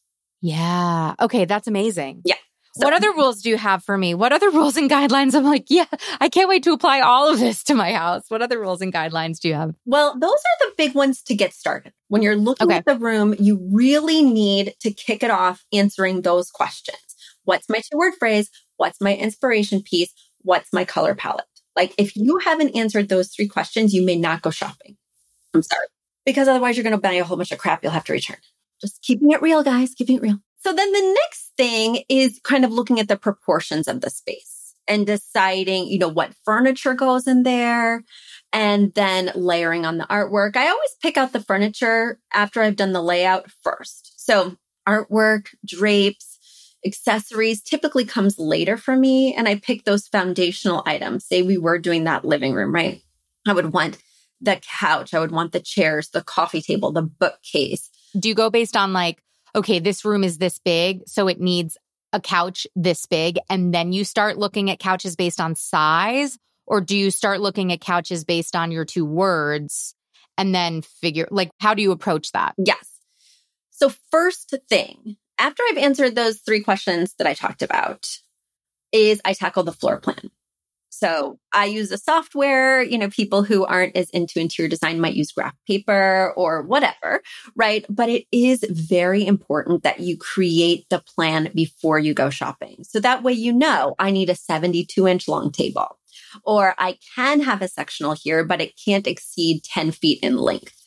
Yeah. Okay. That's amazing. Yeah. So, what other rules do you have for me? What other rules and guidelines? I'm like, yeah, I can't wait to apply all of this to my house. What other rules and guidelines do you have? Well, those are the big ones to get started. When you're looking okay. at the room, you really need to kick it off answering those questions. What's my two-word phrase? What's my inspiration piece? What's my color palette? Like if you haven't answered those three questions, you may not go shopping. I'm sorry. Because otherwise you're going to buy a whole bunch of crap you'll have to return. Just keeping it real, guys, keeping it real. So then the next thing is kind of looking at the proportions of the space and deciding, you know, what furniture goes in there and then layering on the artwork. I always pick out the furniture after I've done the layout first. So artwork, drapes, accessories typically comes later for me. And I pick those foundational items. Say we were doing that living room, right? I would want the couch. I would want the chairs, the coffee table, the bookcase. Do you go based on like, okay, this room is this big, so it needs a couch this big and then you start looking at couches based on size? Or do you start looking at couches based on your two words and then figure, like, how do you approach that? Yes. So first thing, after I've answered those three questions that I talked about, is I tackle the floor plan. So I use a software, you know, people who aren't as into interior design might use graph paper or whatever, right? But it is very important that you create the plan before you go shopping. So that way, you know, I need a seventy-two inch long table, or I can have a sectional here, but it can't exceed ten feet in length.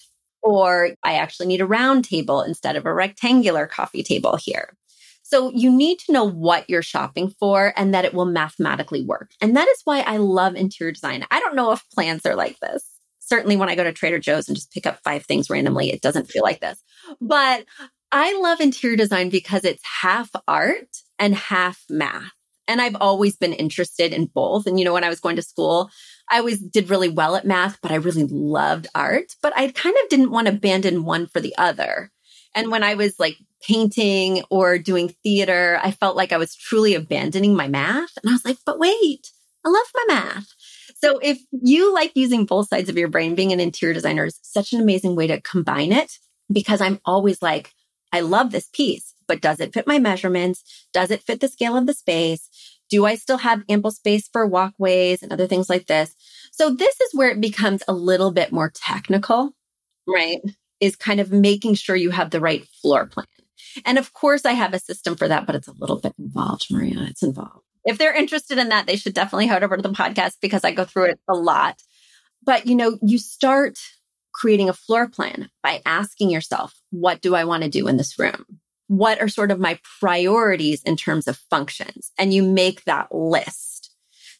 Or I actually need a round table instead of a rectangular coffee table here. So you need to know what you're shopping for and that it will mathematically work. And that is why I love interior design. I don't know if plans are like this. Certainly when I go to Trader Joe's and just pick up five things randomly, it doesn't feel like this. But I love interior design because it's half art and half math. And I've always been interested in both. And, you know, when I was going to school, I always did really well at math, but I really loved art. But I kind of didn't want to abandon one for the other. And when I was like painting or doing theater, I felt like I was truly abandoning my math. And I was like, but wait, I love my math. So if you like using both sides of your brain, being an interior designer is such an amazing way to combine it, because I'm always like, I love this piece, but does it fit my measurements? Does it fit the scale of the space? Do I still have ample space for walkways and other things like this? So this is where it becomes a little bit more technical, right? Is kind of making sure you have the right floor plan. And of course, I have a system for that, but it's a little bit involved, Maria. It's involved. If they're interested in that, they should definitely head over to the podcast because I go through it a lot. But, you know, you start creating a floor plan by asking yourself, what do I want to do in this room? What are sort of my priorities in terms of functions? And you make that list.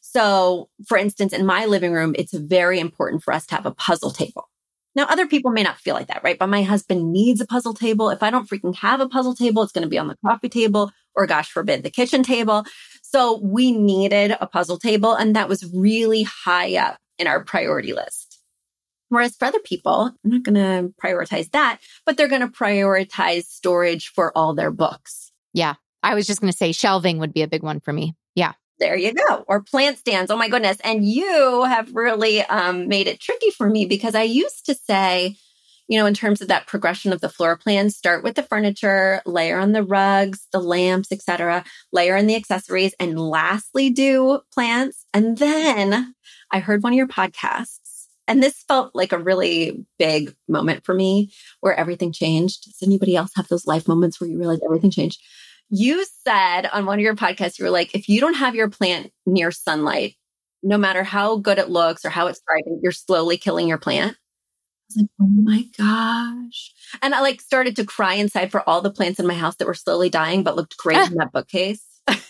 So, for instance, in my living room, it's very important for us to have a puzzle table. Now, other people may not feel like that, right? But my husband needs a puzzle table. If I don't freaking have a puzzle table, it's going to be on the coffee table or, gosh forbid, the kitchen table. So we needed a puzzle table, and that was really high up in our priority list. Whereas for other people, I'm not going to prioritize that, but they're going to prioritize storage for all their books. Yeah. I was just going to say shelving would be a big one for me. Yeah. There you go. Or plant stands. Oh my goodness. And you have really um, made it tricky for me because I used to say, you know, in terms of that progression of the floor plan, start with the furniture, layer on the rugs, the lamps, et cetera, layer in the accessories, and lastly do plants. And then I heard one of your podcasts, and this felt like a really big moment for me where everything changed. Does anybody else have those life moments where you realize everything changed? You said on one of your podcasts, you were like, if you don't have your plant near sunlight, no matter how good it looks or how it's thriving, you're slowly killing your plant. I was like, oh my gosh. And I like started to cry inside for all the plants in my house that were slowly dying, but looked great in that bookcase.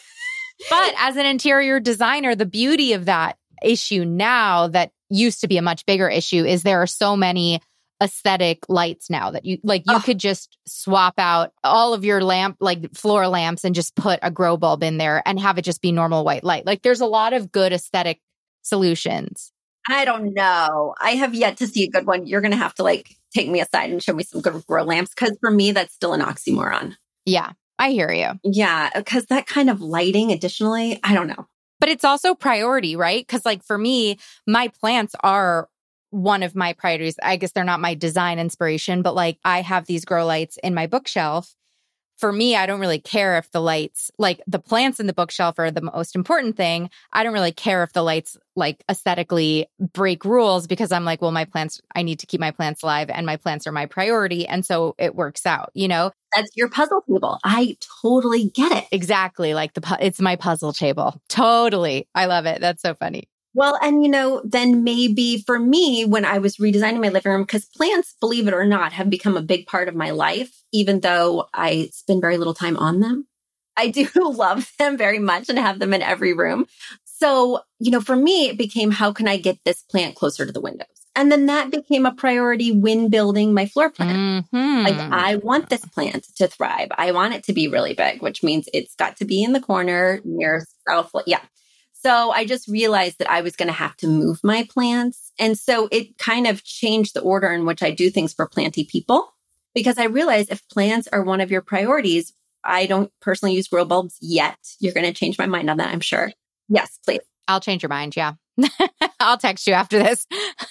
But as an interior designer, the beauty of that issue now that used to be a much bigger issue is there are so many aesthetic lights now that you like you oh. could just swap out all of your lamp, like floor lamps, and just put a grow bulb in there and have it just be normal white light. Like there's a lot of good aesthetic solutions. I don't know. I have yet to see a good one. You're going to have to like take me aside and show me some good grow lamps. Cause for me, that's still an oxymoron. Yeah, I hear you. Yeah. Cause that kind of lighting additionally, I don't know. But it's also priority, right? Cause like for me, my plants are one of my priorities. I guess they're not my design inspiration, but like I have these grow lights in my bookshelf. For me, I don't really care if the lights, like the plants in the bookshelf are the most important thing. I don't really care if the lights like aesthetically break rules because I'm like, well, my plants, I need to keep my plants alive and my plants are my priority. And so it works out, you know? That's your puzzle table. I totally get it. Exactly. Like the, pu- it's my puzzle table. Totally. I love it. That's so funny. Well, and you know, then maybe for me, when I was redesigning my living room, because plants, believe it or not, have become a big part of my life, even though I spend very little time on them. I do love them very much and have them in every room. So, you know, for me, it became, how can I get this plant closer to the windows? And then that became a priority when building my floor plan. Mm-hmm. Like, I want this plant to thrive. I want it to be really big, which means it's got to be in the corner near south. Yeah. So I just realized that I was going to have to move my plants. And so it kind of changed the order in which I do things for planty people, because I realized if plants are one of your priorities, I don't personally use grow bulbs yet. You're going to change my mind on that, I'm sure. Yes, please. I'll change your mind. Yeah. I'll text you after this.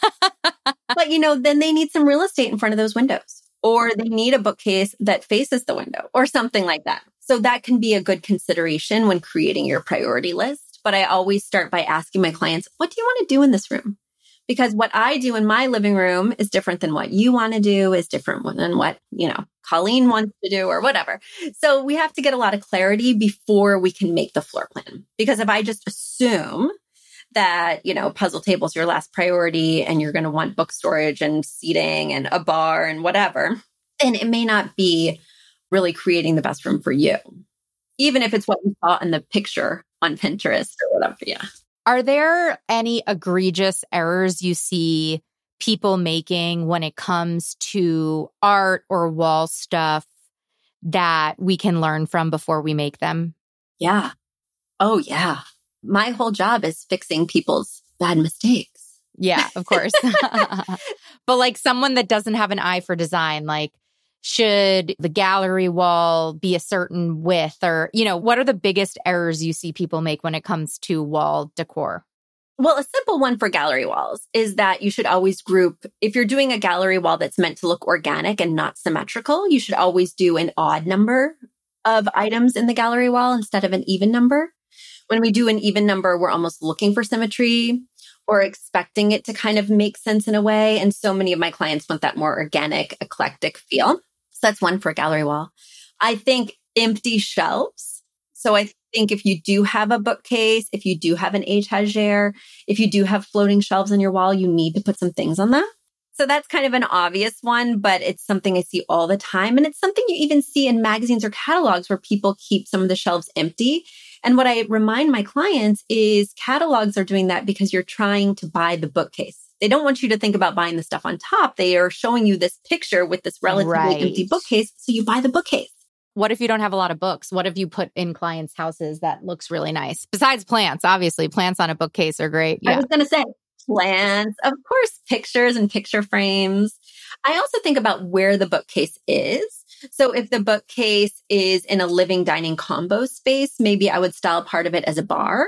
But, you know, then they need some real estate in front of those windows, or they need a bookcase that faces the window or something like that. So that can be a good consideration when creating your priority list. But I always start by asking my clients, what do you want to do in this room? Because what I do in my living room is different than what you want to do, is different than what, you know, Colleen wants to do or whatever. So we have to get a lot of clarity before we can make the floor plan. Because if I just assume that, you know, puzzle table is your last priority and you're going to want book storage and seating and a bar and whatever, then it may not be really creating the best room for you, even if it's what you saw in the picture on Pinterest or whatever. Yeah. Are there any egregious errors you see people making when it comes to art or wall stuff that we can learn from before we make them? Yeah. Oh, yeah. My whole job is fixing people's bad mistakes. Yeah, of course. But like someone that doesn't have an eye for design, like should the gallery wall be a certain width, or, you know, what are the biggest errors you see people make when it comes to wall decor? Well, a simple one for gallery walls is that you should always group, if you're doing a gallery wall that's meant to look organic and not symmetrical, you should always do an odd number of items in the gallery wall instead of an even number. When we do an even number, we're almost looking for symmetry or expecting it to kind of make sense in a way. And so many of my clients want that more organic, eclectic feel. So that's one for a gallery wall. I think empty shelves. So I think if you do have a bookcase, if you do have an étagère, if you do have floating shelves on your wall, you need to put some things on that. So that's kind of an obvious one, but it's something I see all the time. And it's something you even see in magazines or catalogs where people keep some of the shelves empty. And what I remind my clients is catalogs are doing that because you're trying to buy the bookcase. They don't want you to think about buying the stuff on top. They are showing you this picture with this relatively Right. empty bookcase. So you buy the bookcase. What if you don't have a lot of books? What if you put in clients' houses that looks really nice? Besides plants, obviously, plants on a bookcase are great. I Yeah. was going to say plants, of course, pictures and picture frames. I also think about where the bookcase is. So if the bookcase is in a living dining combo space, maybe I would style part of it as a bar.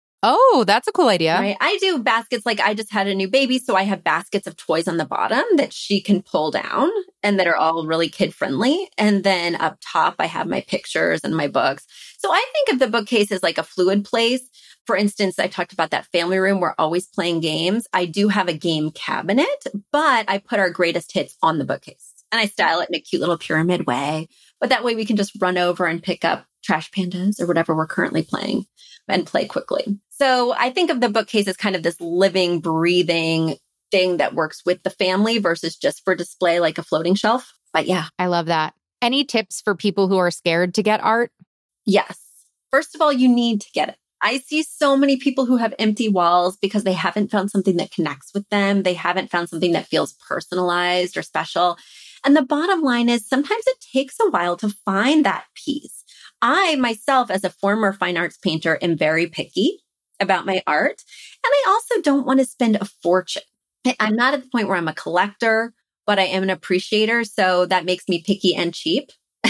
Oh, that's a cool idea. Right? I do baskets, like I just had a new baby, so I have baskets of toys on the bottom that she can pull down and that are all really kid friendly. And then up top, I have my pictures and my books. So I think of the bookcase as like a fluid place. For instance, I talked about that family room. We're always playing games. I do have a game cabinet, but I put our greatest hits on the bookcase and I style it in a cute little pyramid way. But that way we can just run over and pick up Trash Pandas or whatever we're currently playing and play quickly. So I think of the bookcase as kind of this living, breathing thing that works with the family versus just for display like a floating shelf. But yeah. I love that. Any tips for people who are scared to get art? Yes. First of all, you need to get it. I see so many people who have empty walls because they haven't found something that connects with them. They haven't found something that feels personalized or special. And the bottom line is sometimes it takes a while to find that piece. I myself, as a former fine arts painter, am very picky about my art. And I also don't want to spend a fortune. I'm not at the point where I'm a collector, but I am an appreciator. So that makes me picky and cheap.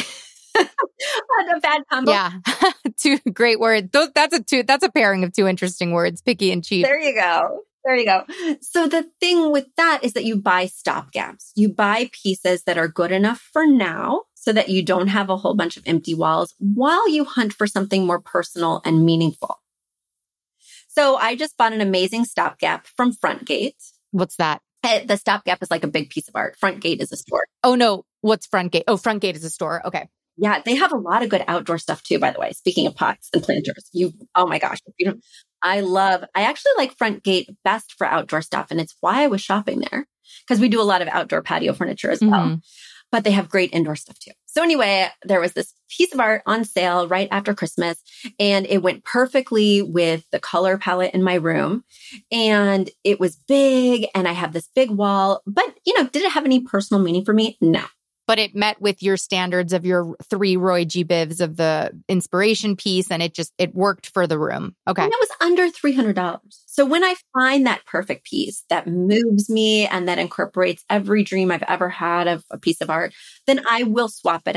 A bad combo. Yeah. Two great words. Those, that's a two, that's a pairing of two interesting words, picky and cheap. There you go. There you go. So the thing with that is that you buy stopgaps. You buy pieces that are good enough for now so that you don't have a whole bunch of empty walls while you hunt for something more personal and meaningful. So I just bought an amazing stopgap from Frontgate. What's that? The stopgap is like a big piece of art. Frontgate is a store. Oh, no. What's Frontgate? Oh, Frontgate is a store. Okay. Yeah, they have a lot of good outdoor stuff too, by the way. Speaking of pots and planters, you, oh my gosh, you know, I love, I actually like Frontgate best for outdoor stuff. And it's why I was shopping there because we do a lot of outdoor patio furniture as well, Mm-hmm. but they have great indoor stuff too. So anyway, there was this piece of art on sale right after Christmas and it went perfectly with the color palette in my room. And it was big and I have this big wall, but you know, did it have any personal meaning for me? No. But it met with your standards of your three Roy G. Bivs of the inspiration piece, and it just, it worked for the room. Okay. And it was under three hundred dollars. So when I find that perfect piece that moves me and that incorporates every dream I've ever had of a piece of art, then I will swap it out.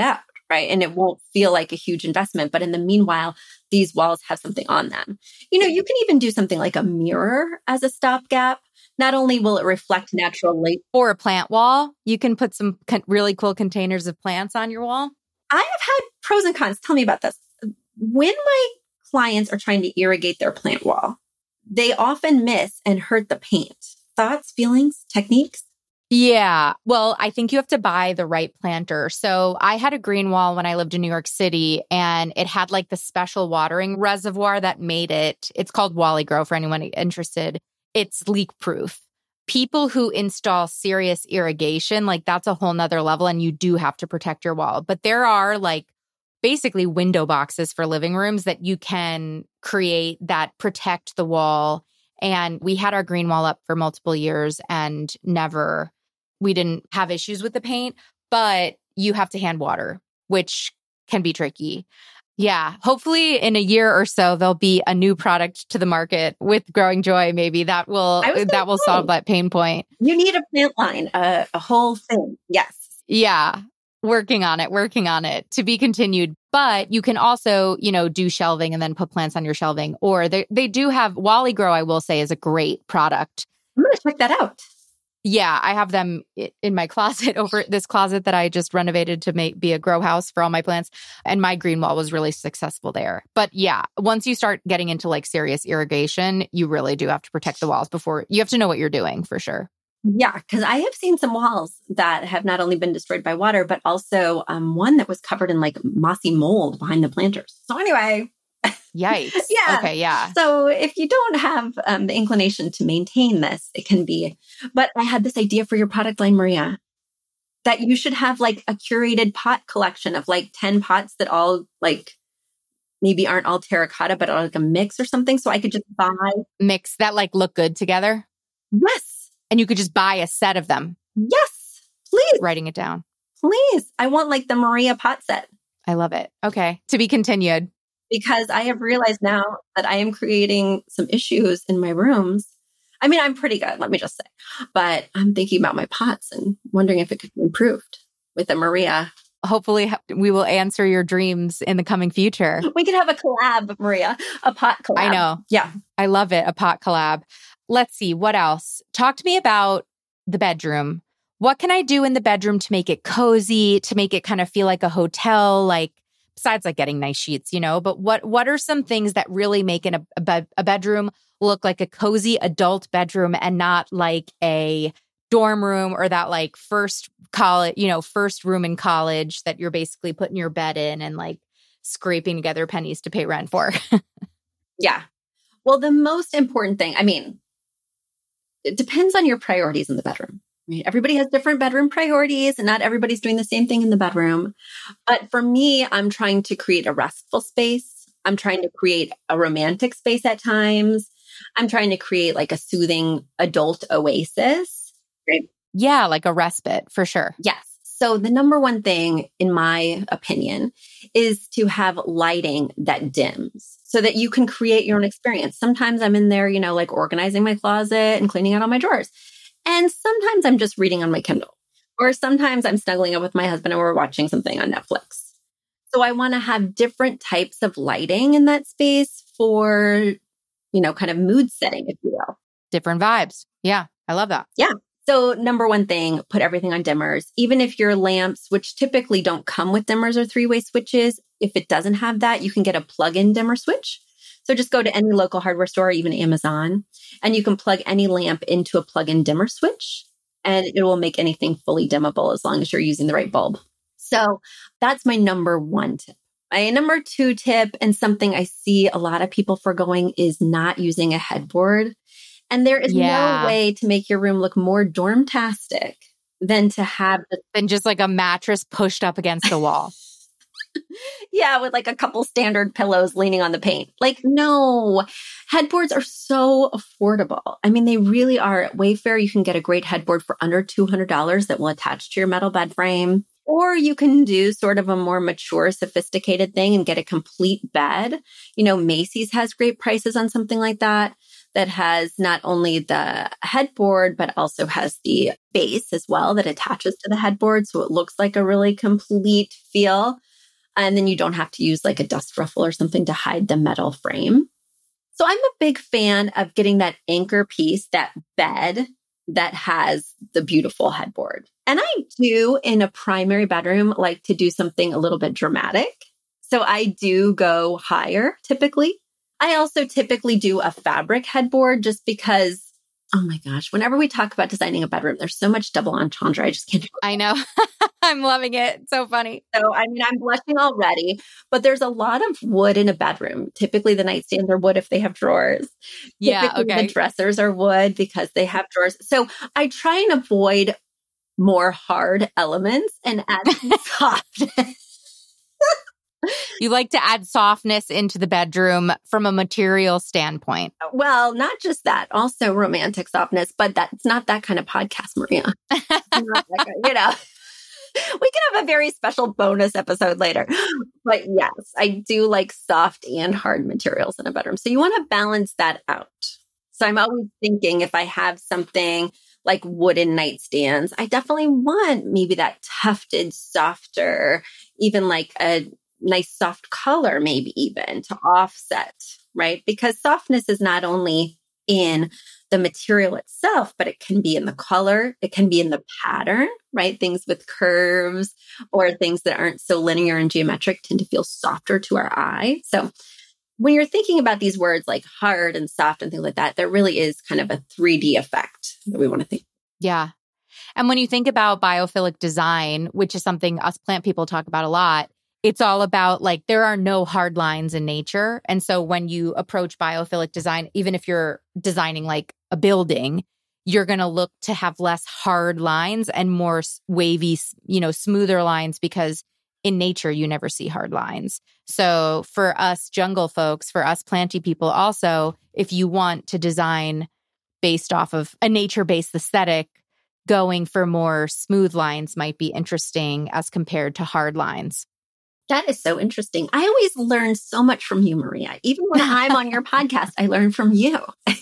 right? And it won't feel like a huge investment. But in the meanwhile, these walls have something on them. You know, you can even do something like a mirror as a stopgap. Not only will it reflect natural light. Or a plant wall. You can put some con- really cool containers of plants on your wall. I have had pros and cons. Tell me about this. When my clients are trying to irrigate their plant wall, they often miss and hurt the paint. Thoughts, feelings, techniques? Yeah. Well, I think you have to buy the right planter. So I had a green wall when I lived in New York City, and it had like the special watering reservoir that made it. It's called Wally Grow for anyone interested. It's leak proof. People who install serious irrigation, like that's a whole nother level, and you do have to protect your wall. But there are like basically window boxes for living rooms that you can create that protect the wall. And we had our green wall up for multiple years and never, we didn't have issues with the paint, but you have to hand water, which can be tricky. Yeah. Hopefully in a year or so, there'll be a new product to the market with Growing Joy. Maybe that will, that will say, solve that pain point. You need a plant line, a, a whole thing. Yes. Yeah. Working on it, working on it to be continued. But you can also, you know, do shelving and then put plants on your shelving. Or they, they do have Wally Grow, I will say, is a great product. I'm going to check that out. Yeah, I have them in my closet, over this closet that I just renovated to make be a grow house for all my plants. And my green wall was really successful there. But yeah, once you start getting into like serious irrigation, you really do have to protect the walls before you have to know what you're doing for sure. Yeah, because I have seen some walls that have not only been destroyed by water, but also um, one that was covered in like mossy mold behind the planters. So anyway. Yikes. Yeah. Okay. Yeah. So if you don't have um, the inclination to maintain this, it can be. But I had this idea for your product line, Maria, that you should have like a curated pot collection of like ten pots that all like maybe aren't all terracotta, but are like a mix or something. So I could just buy. Mix that like look good together. Yes. And you could just buy a set of them. Yes. Please. Writing it down. Please. I want like the Maria pot set. I love it. Okay. To be continued. Because I have realized now that I am creating some issues in my rooms. I mean, I'm pretty good, let me just say. But I'm thinking about my pots and wondering if it could be improved with a Maria. Hopefully we will answer your dreams in the coming future. We could have a collab, Maria, a pot collab. I know. Yeah. I love it. A pot collab. Let's see. What else? Talk to me about the bedroom. What can I do in the bedroom to make it cozy, to make it kind of feel like a hotel, like besides like getting nice sheets, you know, but what what are some things that really make an, a, a, bed, a bedroom look like a cozy adult bedroom and not like a dorm room or that like first college, you know, first room in college that you're basically putting your bed in and like scraping together pennies to pay rent for? Yeah. Well, the most important thing, I mean, it depends on your priorities in the bedroom. Right? Everybody has different bedroom priorities and not everybody's doing the same thing in the bedroom. But for me, I'm trying to create a restful space. I'm trying to create a romantic space at times. I'm trying to create like a soothing adult oasis. Right? Yeah, like a respite for sure. Yes. So the number one thing, in my opinion, is to have lighting that dims so that you can create your own experience. Sometimes I'm in there, you know, like organizing my closet and cleaning out all my drawers. And sometimes I'm just reading on my Kindle, or sometimes I'm snuggling up with my husband and we're watching something on Netflix. So I want to have different types of lighting in that space for, you know, kind of mood setting, if you will. Different vibes. Yeah, I love that. Yeah. So number one thing, put everything on dimmers. Even if your lamps, which typically don't come with dimmers or three-way switches, if it doesn't have that, you can get a plug-in dimmer switch. So just go to any local hardware store, even Amazon, and you can plug any lamp into a plug-in dimmer switch, and it will make anything fully dimmable as long as you're using the right bulb. So that's my number one tip. My number two tip, and something I see a lot of people forgoing, is not using a headboard. And there is yeah. no way to make your room look more dormtastic than to have the- than just like a mattress pushed up against the wall. Yeah, with like a couple standard pillows leaning on the paint. Like, no, headboards are so affordable. I mean, they really are. At Wayfair, you can get a great headboard for under two hundred dollars that will attach to your metal bed frame. Or you can do sort of a more mature, sophisticated thing and get a complete bed. You know, Macy's has great prices on something like that, that has not only the headboard, but also has the base as well that attaches to the headboard. So it looks like a really complete feel. And then you don't have to use like a dust ruffle or something to hide the metal frame. So I'm a big fan of getting that anchor piece, that bed that has the beautiful headboard. And I do in a primary bedroom like to do something a little bit dramatic. So I do go higher typically. I also typically do a fabric headboard just because, oh my gosh, whenever we talk about designing a bedroom, there's so much double entendre. I just can't. I know. I'm loving it. It's so funny. So, I mean, I'm blushing already, but there's a lot of wood in a bedroom. Typically, the nightstands are wood if they have drawers. Yeah, Typically, okay. the dressers are wood because they have drawers. So I try and avoid more hard elements and add some softness. You like to add softness into the bedroom from a material standpoint. Well, not just that, also romantic softness, but that's not that kind of podcast, Maria. Not that kind, you know. We can have a very special bonus episode later. But yes, I do like soft and hard materials in a bedroom. So you want to balance that out. So I'm always thinking if I have something like wooden nightstands, I definitely want maybe that tufted, softer, even like a nice soft color, maybe even to offset, right? Because softness is not only in the material itself, but it can be in the color. It can be in the pattern, right? Things with curves or things that aren't so linear and geometric tend to feel softer to our eye. So when you're thinking about these words like hard and soft and things like that, there really is kind of a three D effect that we want to think. Yeah. And when you think about biophilic design, which is something us plant people talk about a lot, it's all about like there are no hard lines in nature. And so when you approach biophilic design, even if you're designing like a building, you're going to look to have less hard lines and more wavy, you know, smoother lines because in nature, you never see hard lines. So for us jungle folks, for us planty people also, if you want to design based off of a nature-based aesthetic, going for more smooth lines might be interesting as compared to hard lines. That is so interesting. I always learn so much from you, Maria. Even when I'm on your podcast, I learn from you.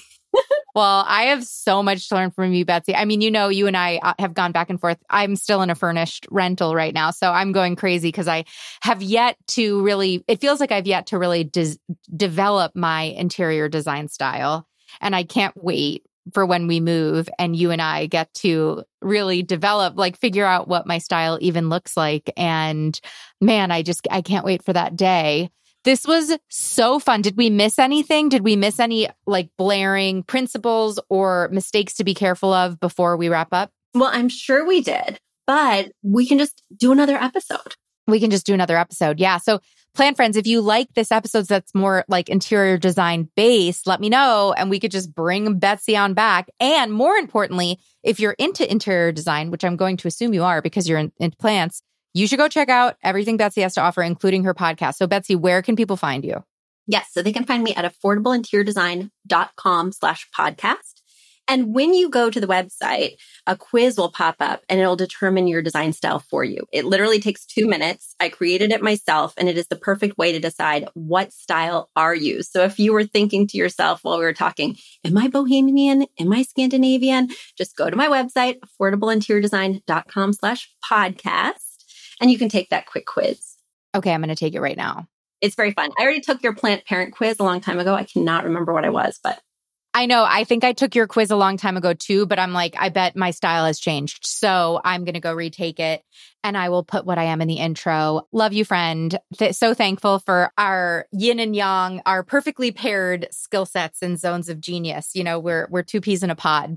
Well, I have so much to learn from you, Betsy. I mean, you know, you and I have gone back and forth. I'm still in a furnished rental right now. So I'm going crazy because I have yet to really, it feels like I've yet to really des- develop my interior design style. And I can't wait for when we move and you and I get to really develop, like figure out what my style even looks like. And man, I just, I can't wait for that day. This was so fun. Did we miss anything? Did we miss any like blaring principles or mistakes to be careful of before we wrap up? Well, I'm sure we did, but we can just do another episode. We can just do another episode. Yeah. So plant friends, if you like this episode that's more like interior design based, let me know and we could just bring Betsy on back. And more importantly, if you're into interior design, which I'm going to assume you are because you're in, into plants, you should go check out everything Betsy has to offer, including her podcast. So Betsy, where can people find you? Yes. So they can find me at affordable interior design dot com slash podcast. And when you go to the website, a quiz will pop up and it'll determine your design style for you. It literally takes two minutes. I created it myself and it is the perfect way to decide what style are you. So if you were thinking to yourself while we were talking, am I Bohemian? Am I Scandinavian? Just go to my website, affordable interior design dot com slash podcast. And you can take that quick quiz. Okay, I'm going to take it right now. It's very fun. I already took your plant parent quiz a long time ago. I cannot remember what I was, but I know. I think I took your quiz a long time ago too, but I'm like, I bet my style has changed. So I'm going to go retake it and I will put what I am in the intro. Love you, friend. Th- so thankful for our yin and yang, our perfectly paired skill sets and zones of genius. You know, we're, we're two peas in a pod.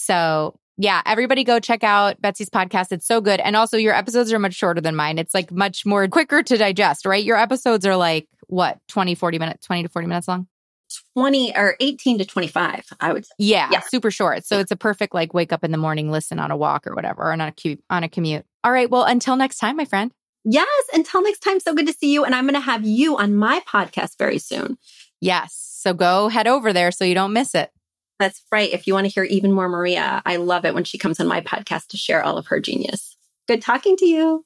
So yeah, everybody go check out Betsy's podcast. It's so good. And also your episodes are much shorter than mine. It's like much more quicker to digest, right? Your episodes are like what, twenty, forty minutes, twenty to forty minutes long? twenty or eighteen to twenty-five, I would say. Yeah, yeah, super short. So it's a perfect like wake up in the morning, listen on a walk or whatever, or on a, cu- on a commute. All right. Well, until next time, my friend. Yes. Until next time. So good to see you. And I'm going to have you on my podcast very soon. Yes. So go head over there so you don't miss it. That's right. If you want to hear even more Maria, I love it when she comes on my podcast to share all of her genius. Good talking to you.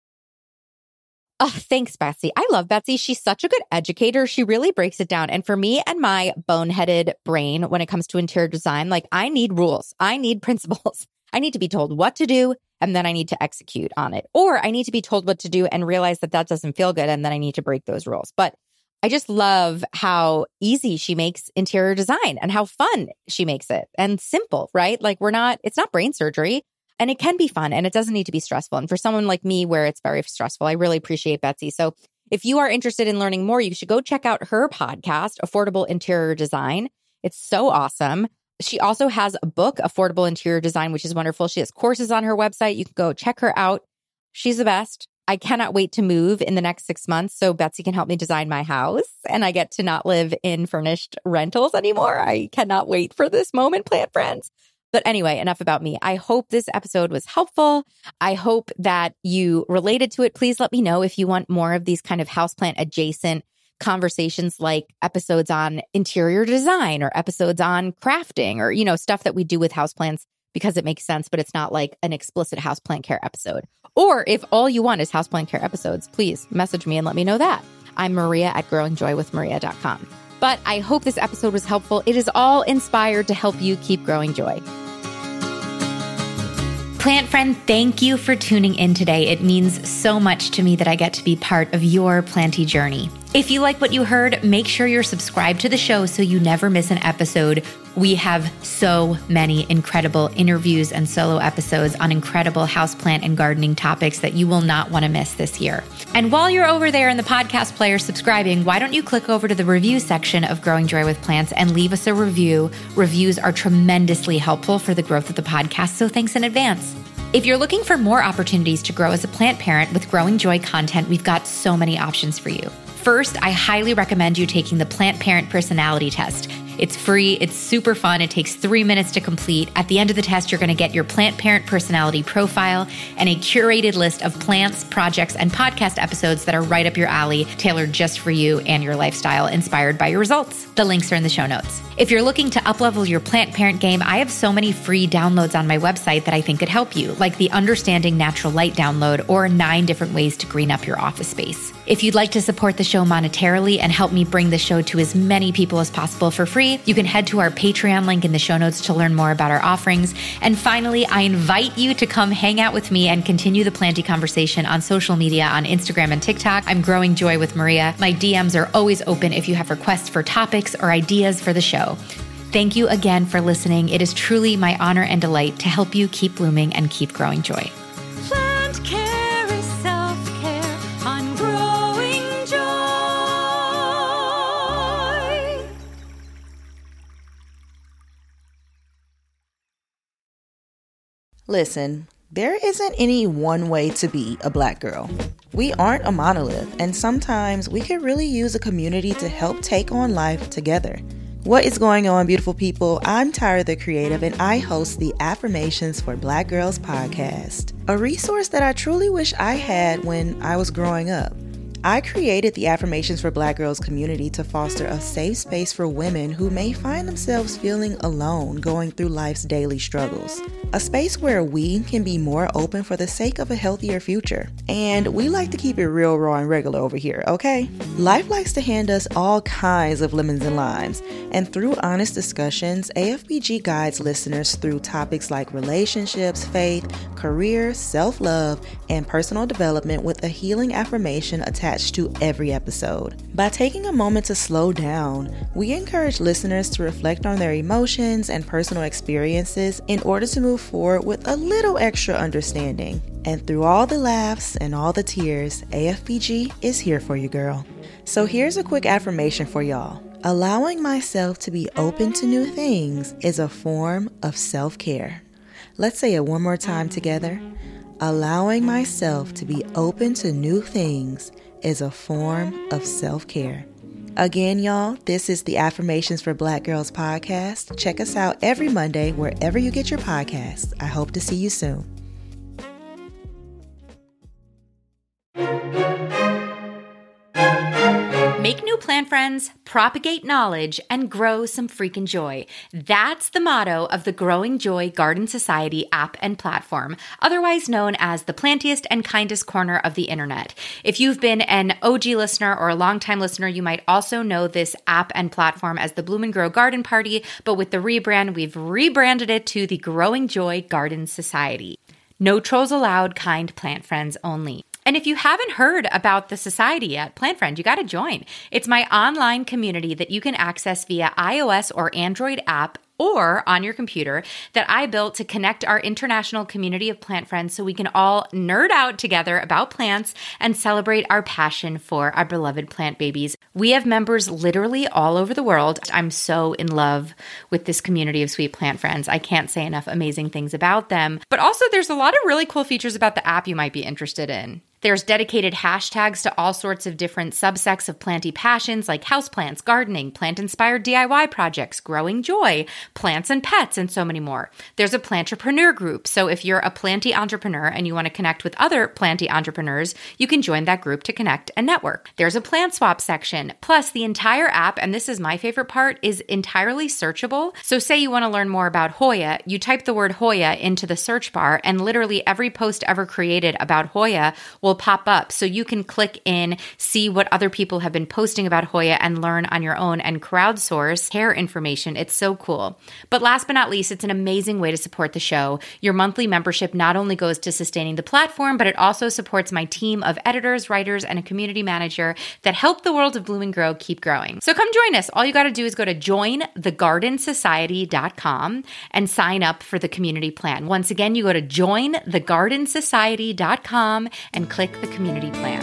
Oh, thanks, Betsy. I love Betsy. She's such a good educator. She really breaks it down. And for me and my boneheaded brain, when it comes to interior design, like I need rules. I need principles. I need to be told what to do and then I need to execute on it. Or I need to be told what to do and realize that that doesn't feel good, and then I need to break those rules. But I just love how easy she makes interior design and how fun she makes it and simple, right? Like we're not, it's not brain surgery, and it can be fun and it doesn't need to be stressful. And for someone like me where it's very stressful, I really appreciate Betsy. So if you are interested in learning more, you should go check out her podcast, Affordable Interior Design. It's so awesome. She also has a book, Affordable Interior Design, which is wonderful. She has courses on her website. You can go check her out. She's the best. I cannot wait to move in the next six months so Betsy can help me design my house and I get to not live in furnished rentals anymore. I cannot wait for this moment, plant friends. But anyway, enough about me. I hope this episode was helpful. I hope that you related to it. Please let me know if you want more of these kind of houseplant adjacent conversations, like episodes on interior design or episodes on crafting or, you know, stuff that we do with houseplants because it makes sense, but it's not like an explicit houseplant care episode. Or if all you want is houseplant care episodes, please message me and let me know that. I'm Maria at growing joy with maria dot com. But I hope this episode was helpful. It is all inspired to help you keep growing joy. Plant friend, thank you for tuning in today. It means so much to me that I get to be part of your planty journey. If you like what you heard, make sure you're subscribed to the show so you never miss an episode. We have so many incredible interviews and solo episodes on incredible houseplant and gardening topics that you will not want to miss this year. And while you're over there in the podcast player subscribing, why don't you click over to the review section of Growing Joy with Plants and leave us a review? Reviews are tremendously helpful for the growth of the podcast, so thanks in advance. If you're looking for more opportunities to grow as a plant parent with Growing Joy content, we've got so many options for you. First, I highly recommend you taking the Plant Parent Personality Test. It's free, it's super fun, it takes three minutes to complete. At the end of the test, you're going to get your plant parent personality profile and a curated list of plants, projects, and podcast episodes that are right up your alley, tailored just for you and your lifestyle, inspired by your results. The links are in the show notes. If you're looking to uplevel your plant parent game, I have so many free downloads on my website that I think could help you, like the Understanding Natural Light download or nine different ways to green up your office space. If you'd like to support the show monetarily and help me bring the show to as many people as possible for free, you can head to our Patreon link in the show notes to learn more about our offerings. And finally, I invite you to come hang out with me and continue the planty conversation on social media on Instagram and TikTok. I'm Growing Joy with Maria. My D Ms are always open if you have requests for topics or ideas for the show. Thank you again for listening. It is truly my honor and delight to help you keep blooming and keep growing joy. Plant care is self-care on Growing Joy. Listen, there isn't any one way to be a Black girl. We aren't a monolith, and sometimes we could really use a community to help take on life together. What is going on, beautiful people? I'm Tyra the Creative, and I host the Affirmations for Black Girls podcast, a resource that I truly wish I had when I was growing up. I created the Affirmations for Black Girls community to foster a safe space for women who may find themselves feeling alone going through life's daily struggles. A space where we can be more open for the sake of a healthier future. And we like to keep it real, raw, and regular over here, okay? Life likes to hand us all kinds of lemons and limes. And through honest discussions, A F B G guides listeners through topics like relationships, faith, career, self-love, and personal development with a healing affirmation attached to every episode. By taking a moment to slow down, we encourage listeners to reflect on their emotions and personal experiences in order to move forward with a little extra understanding. And through all the laughs and all the tears, A F B G is here for you, girl. So here's a quick affirmation for y'all. Allowing myself to be open to new things is a form of self-care. Let's say it one more time together. Allowing myself to be open to new things is a form of self-care. Again, y'all, this is the Affirmations for Black Girls podcast. Check us out every Monday wherever you get your podcasts. I hope to see you soon. Make new plant friends, propagate knowledge, and grow some freaking joy. That's the motto of the Growing Joy Garden Society app and platform, otherwise known as the plantiest and kindest corner of the internet. If you've been an O G listener or a longtime listener, you might also know this app and platform as the Bloom and Grow Garden Party, but with the rebrand, we've rebranded it to the Growing Joy Garden Society. No trolls allowed, kind plant friends only. And if you haven't heard about the society yet, Plant Friend, you got to join. It's my online community that you can access via iOS or Android app or on your computer that I built to connect our international community of plant friends so we can all nerd out together about plants and celebrate our passion for our beloved plant babies. We have members literally all over the world. I'm so in love with this community of sweet plant friends. I can't say enough amazing things about them. But also there's a lot of really cool features about the app you might be interested in. There's dedicated hashtags to all sorts of different subsects of planty passions like houseplants, gardening, plant-inspired D I Y projects, growing joy, plants and pets, and so many more. There's a plantrepreneur group, so if you're a planty entrepreneur and you want to connect with other planty entrepreneurs, you can join that group to connect and network. There's a plant swap section. Plus, the entire app, and this is my favorite part, is entirely searchable. So say you want to learn more about Hoya, you type the word Hoya into the search bar, and literally every post ever created about Hoya will pop up. So you can click in, see what other people have been posting about Hoya and learn on your own and crowdsource hair information. It's so cool. But last but not least, it's an amazing way to support the show. Your monthly membership not only goes to sustaining the platform, but it also supports my team of editors, writers, and a community manager that help the world of Bloom and Grow keep growing. So come join us. All you got to do is go to join the garden society dot com and sign up for the community plan. Once again, you go to join the garden society dot com and click the community plan.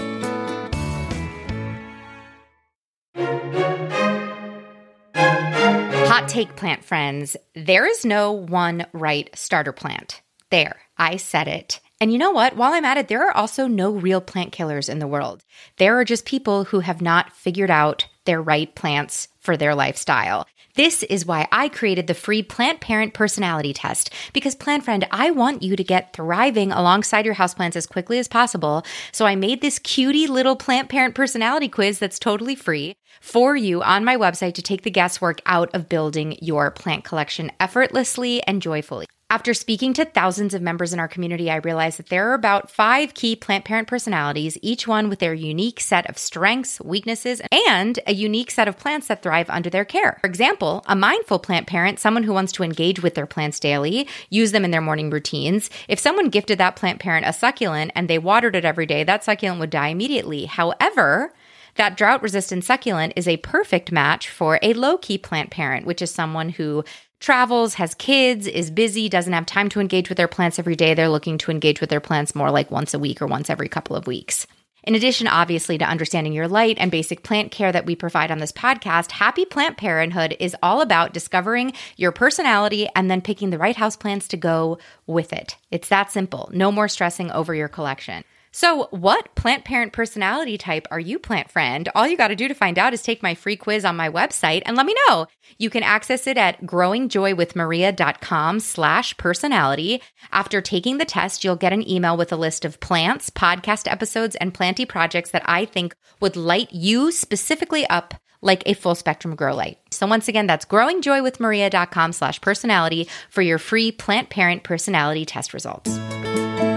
Hot take, plant friends. There is no one right starter plant. There, I said it. And you know what? While I'm at it, there are also no real plant killers in the world. There are just people who have not figured out their right plants for their lifestyle. This is why I created the free Plant Parent Personality Test, because Plant Friend, I want you to get thriving alongside your houseplants as quickly as possible. So I made this cutie little Plant Parent Personality quiz that's totally free for you on my website to take the guesswork out of building your plant collection effortlessly and joyfully. After speaking to thousands of members in our community, I realized that there are about five key plant parent personalities, each one with their unique set of strengths, weaknesses, and a unique set of plants that thrive under their care. For example, a mindful plant parent, someone who wants to engage with their plants daily, use them in their morning routines. If someone gifted that plant parent a succulent and they watered it every day, that succulent would die immediately. However, that drought-resistant succulent is a perfect match for a low-key plant parent, which is someone who travels, has kids, is busy, doesn't have time to engage with their plants every day. They're looking to engage with their plants more like once a week or once every couple of weeks. In addition, obviously, to understanding your light and basic plant care that we provide on this podcast, Happy Plant Parenthood is all about discovering your personality and then picking the right houseplants to go with it. It's that simple. No more stressing over your collection. So what plant parent personality type are you, plant friend? All you got to do to find out is take my free quiz on my website and let me know. You can access it at growingjoywithmaria.com slash personality. After taking the test, you'll get an email with a list of plants, podcast episodes, and planty projects that I think would light you specifically up like a full spectrum grow light. So once again, that's growingjoywithmaria.com slash personality for your free plant parent personality test results.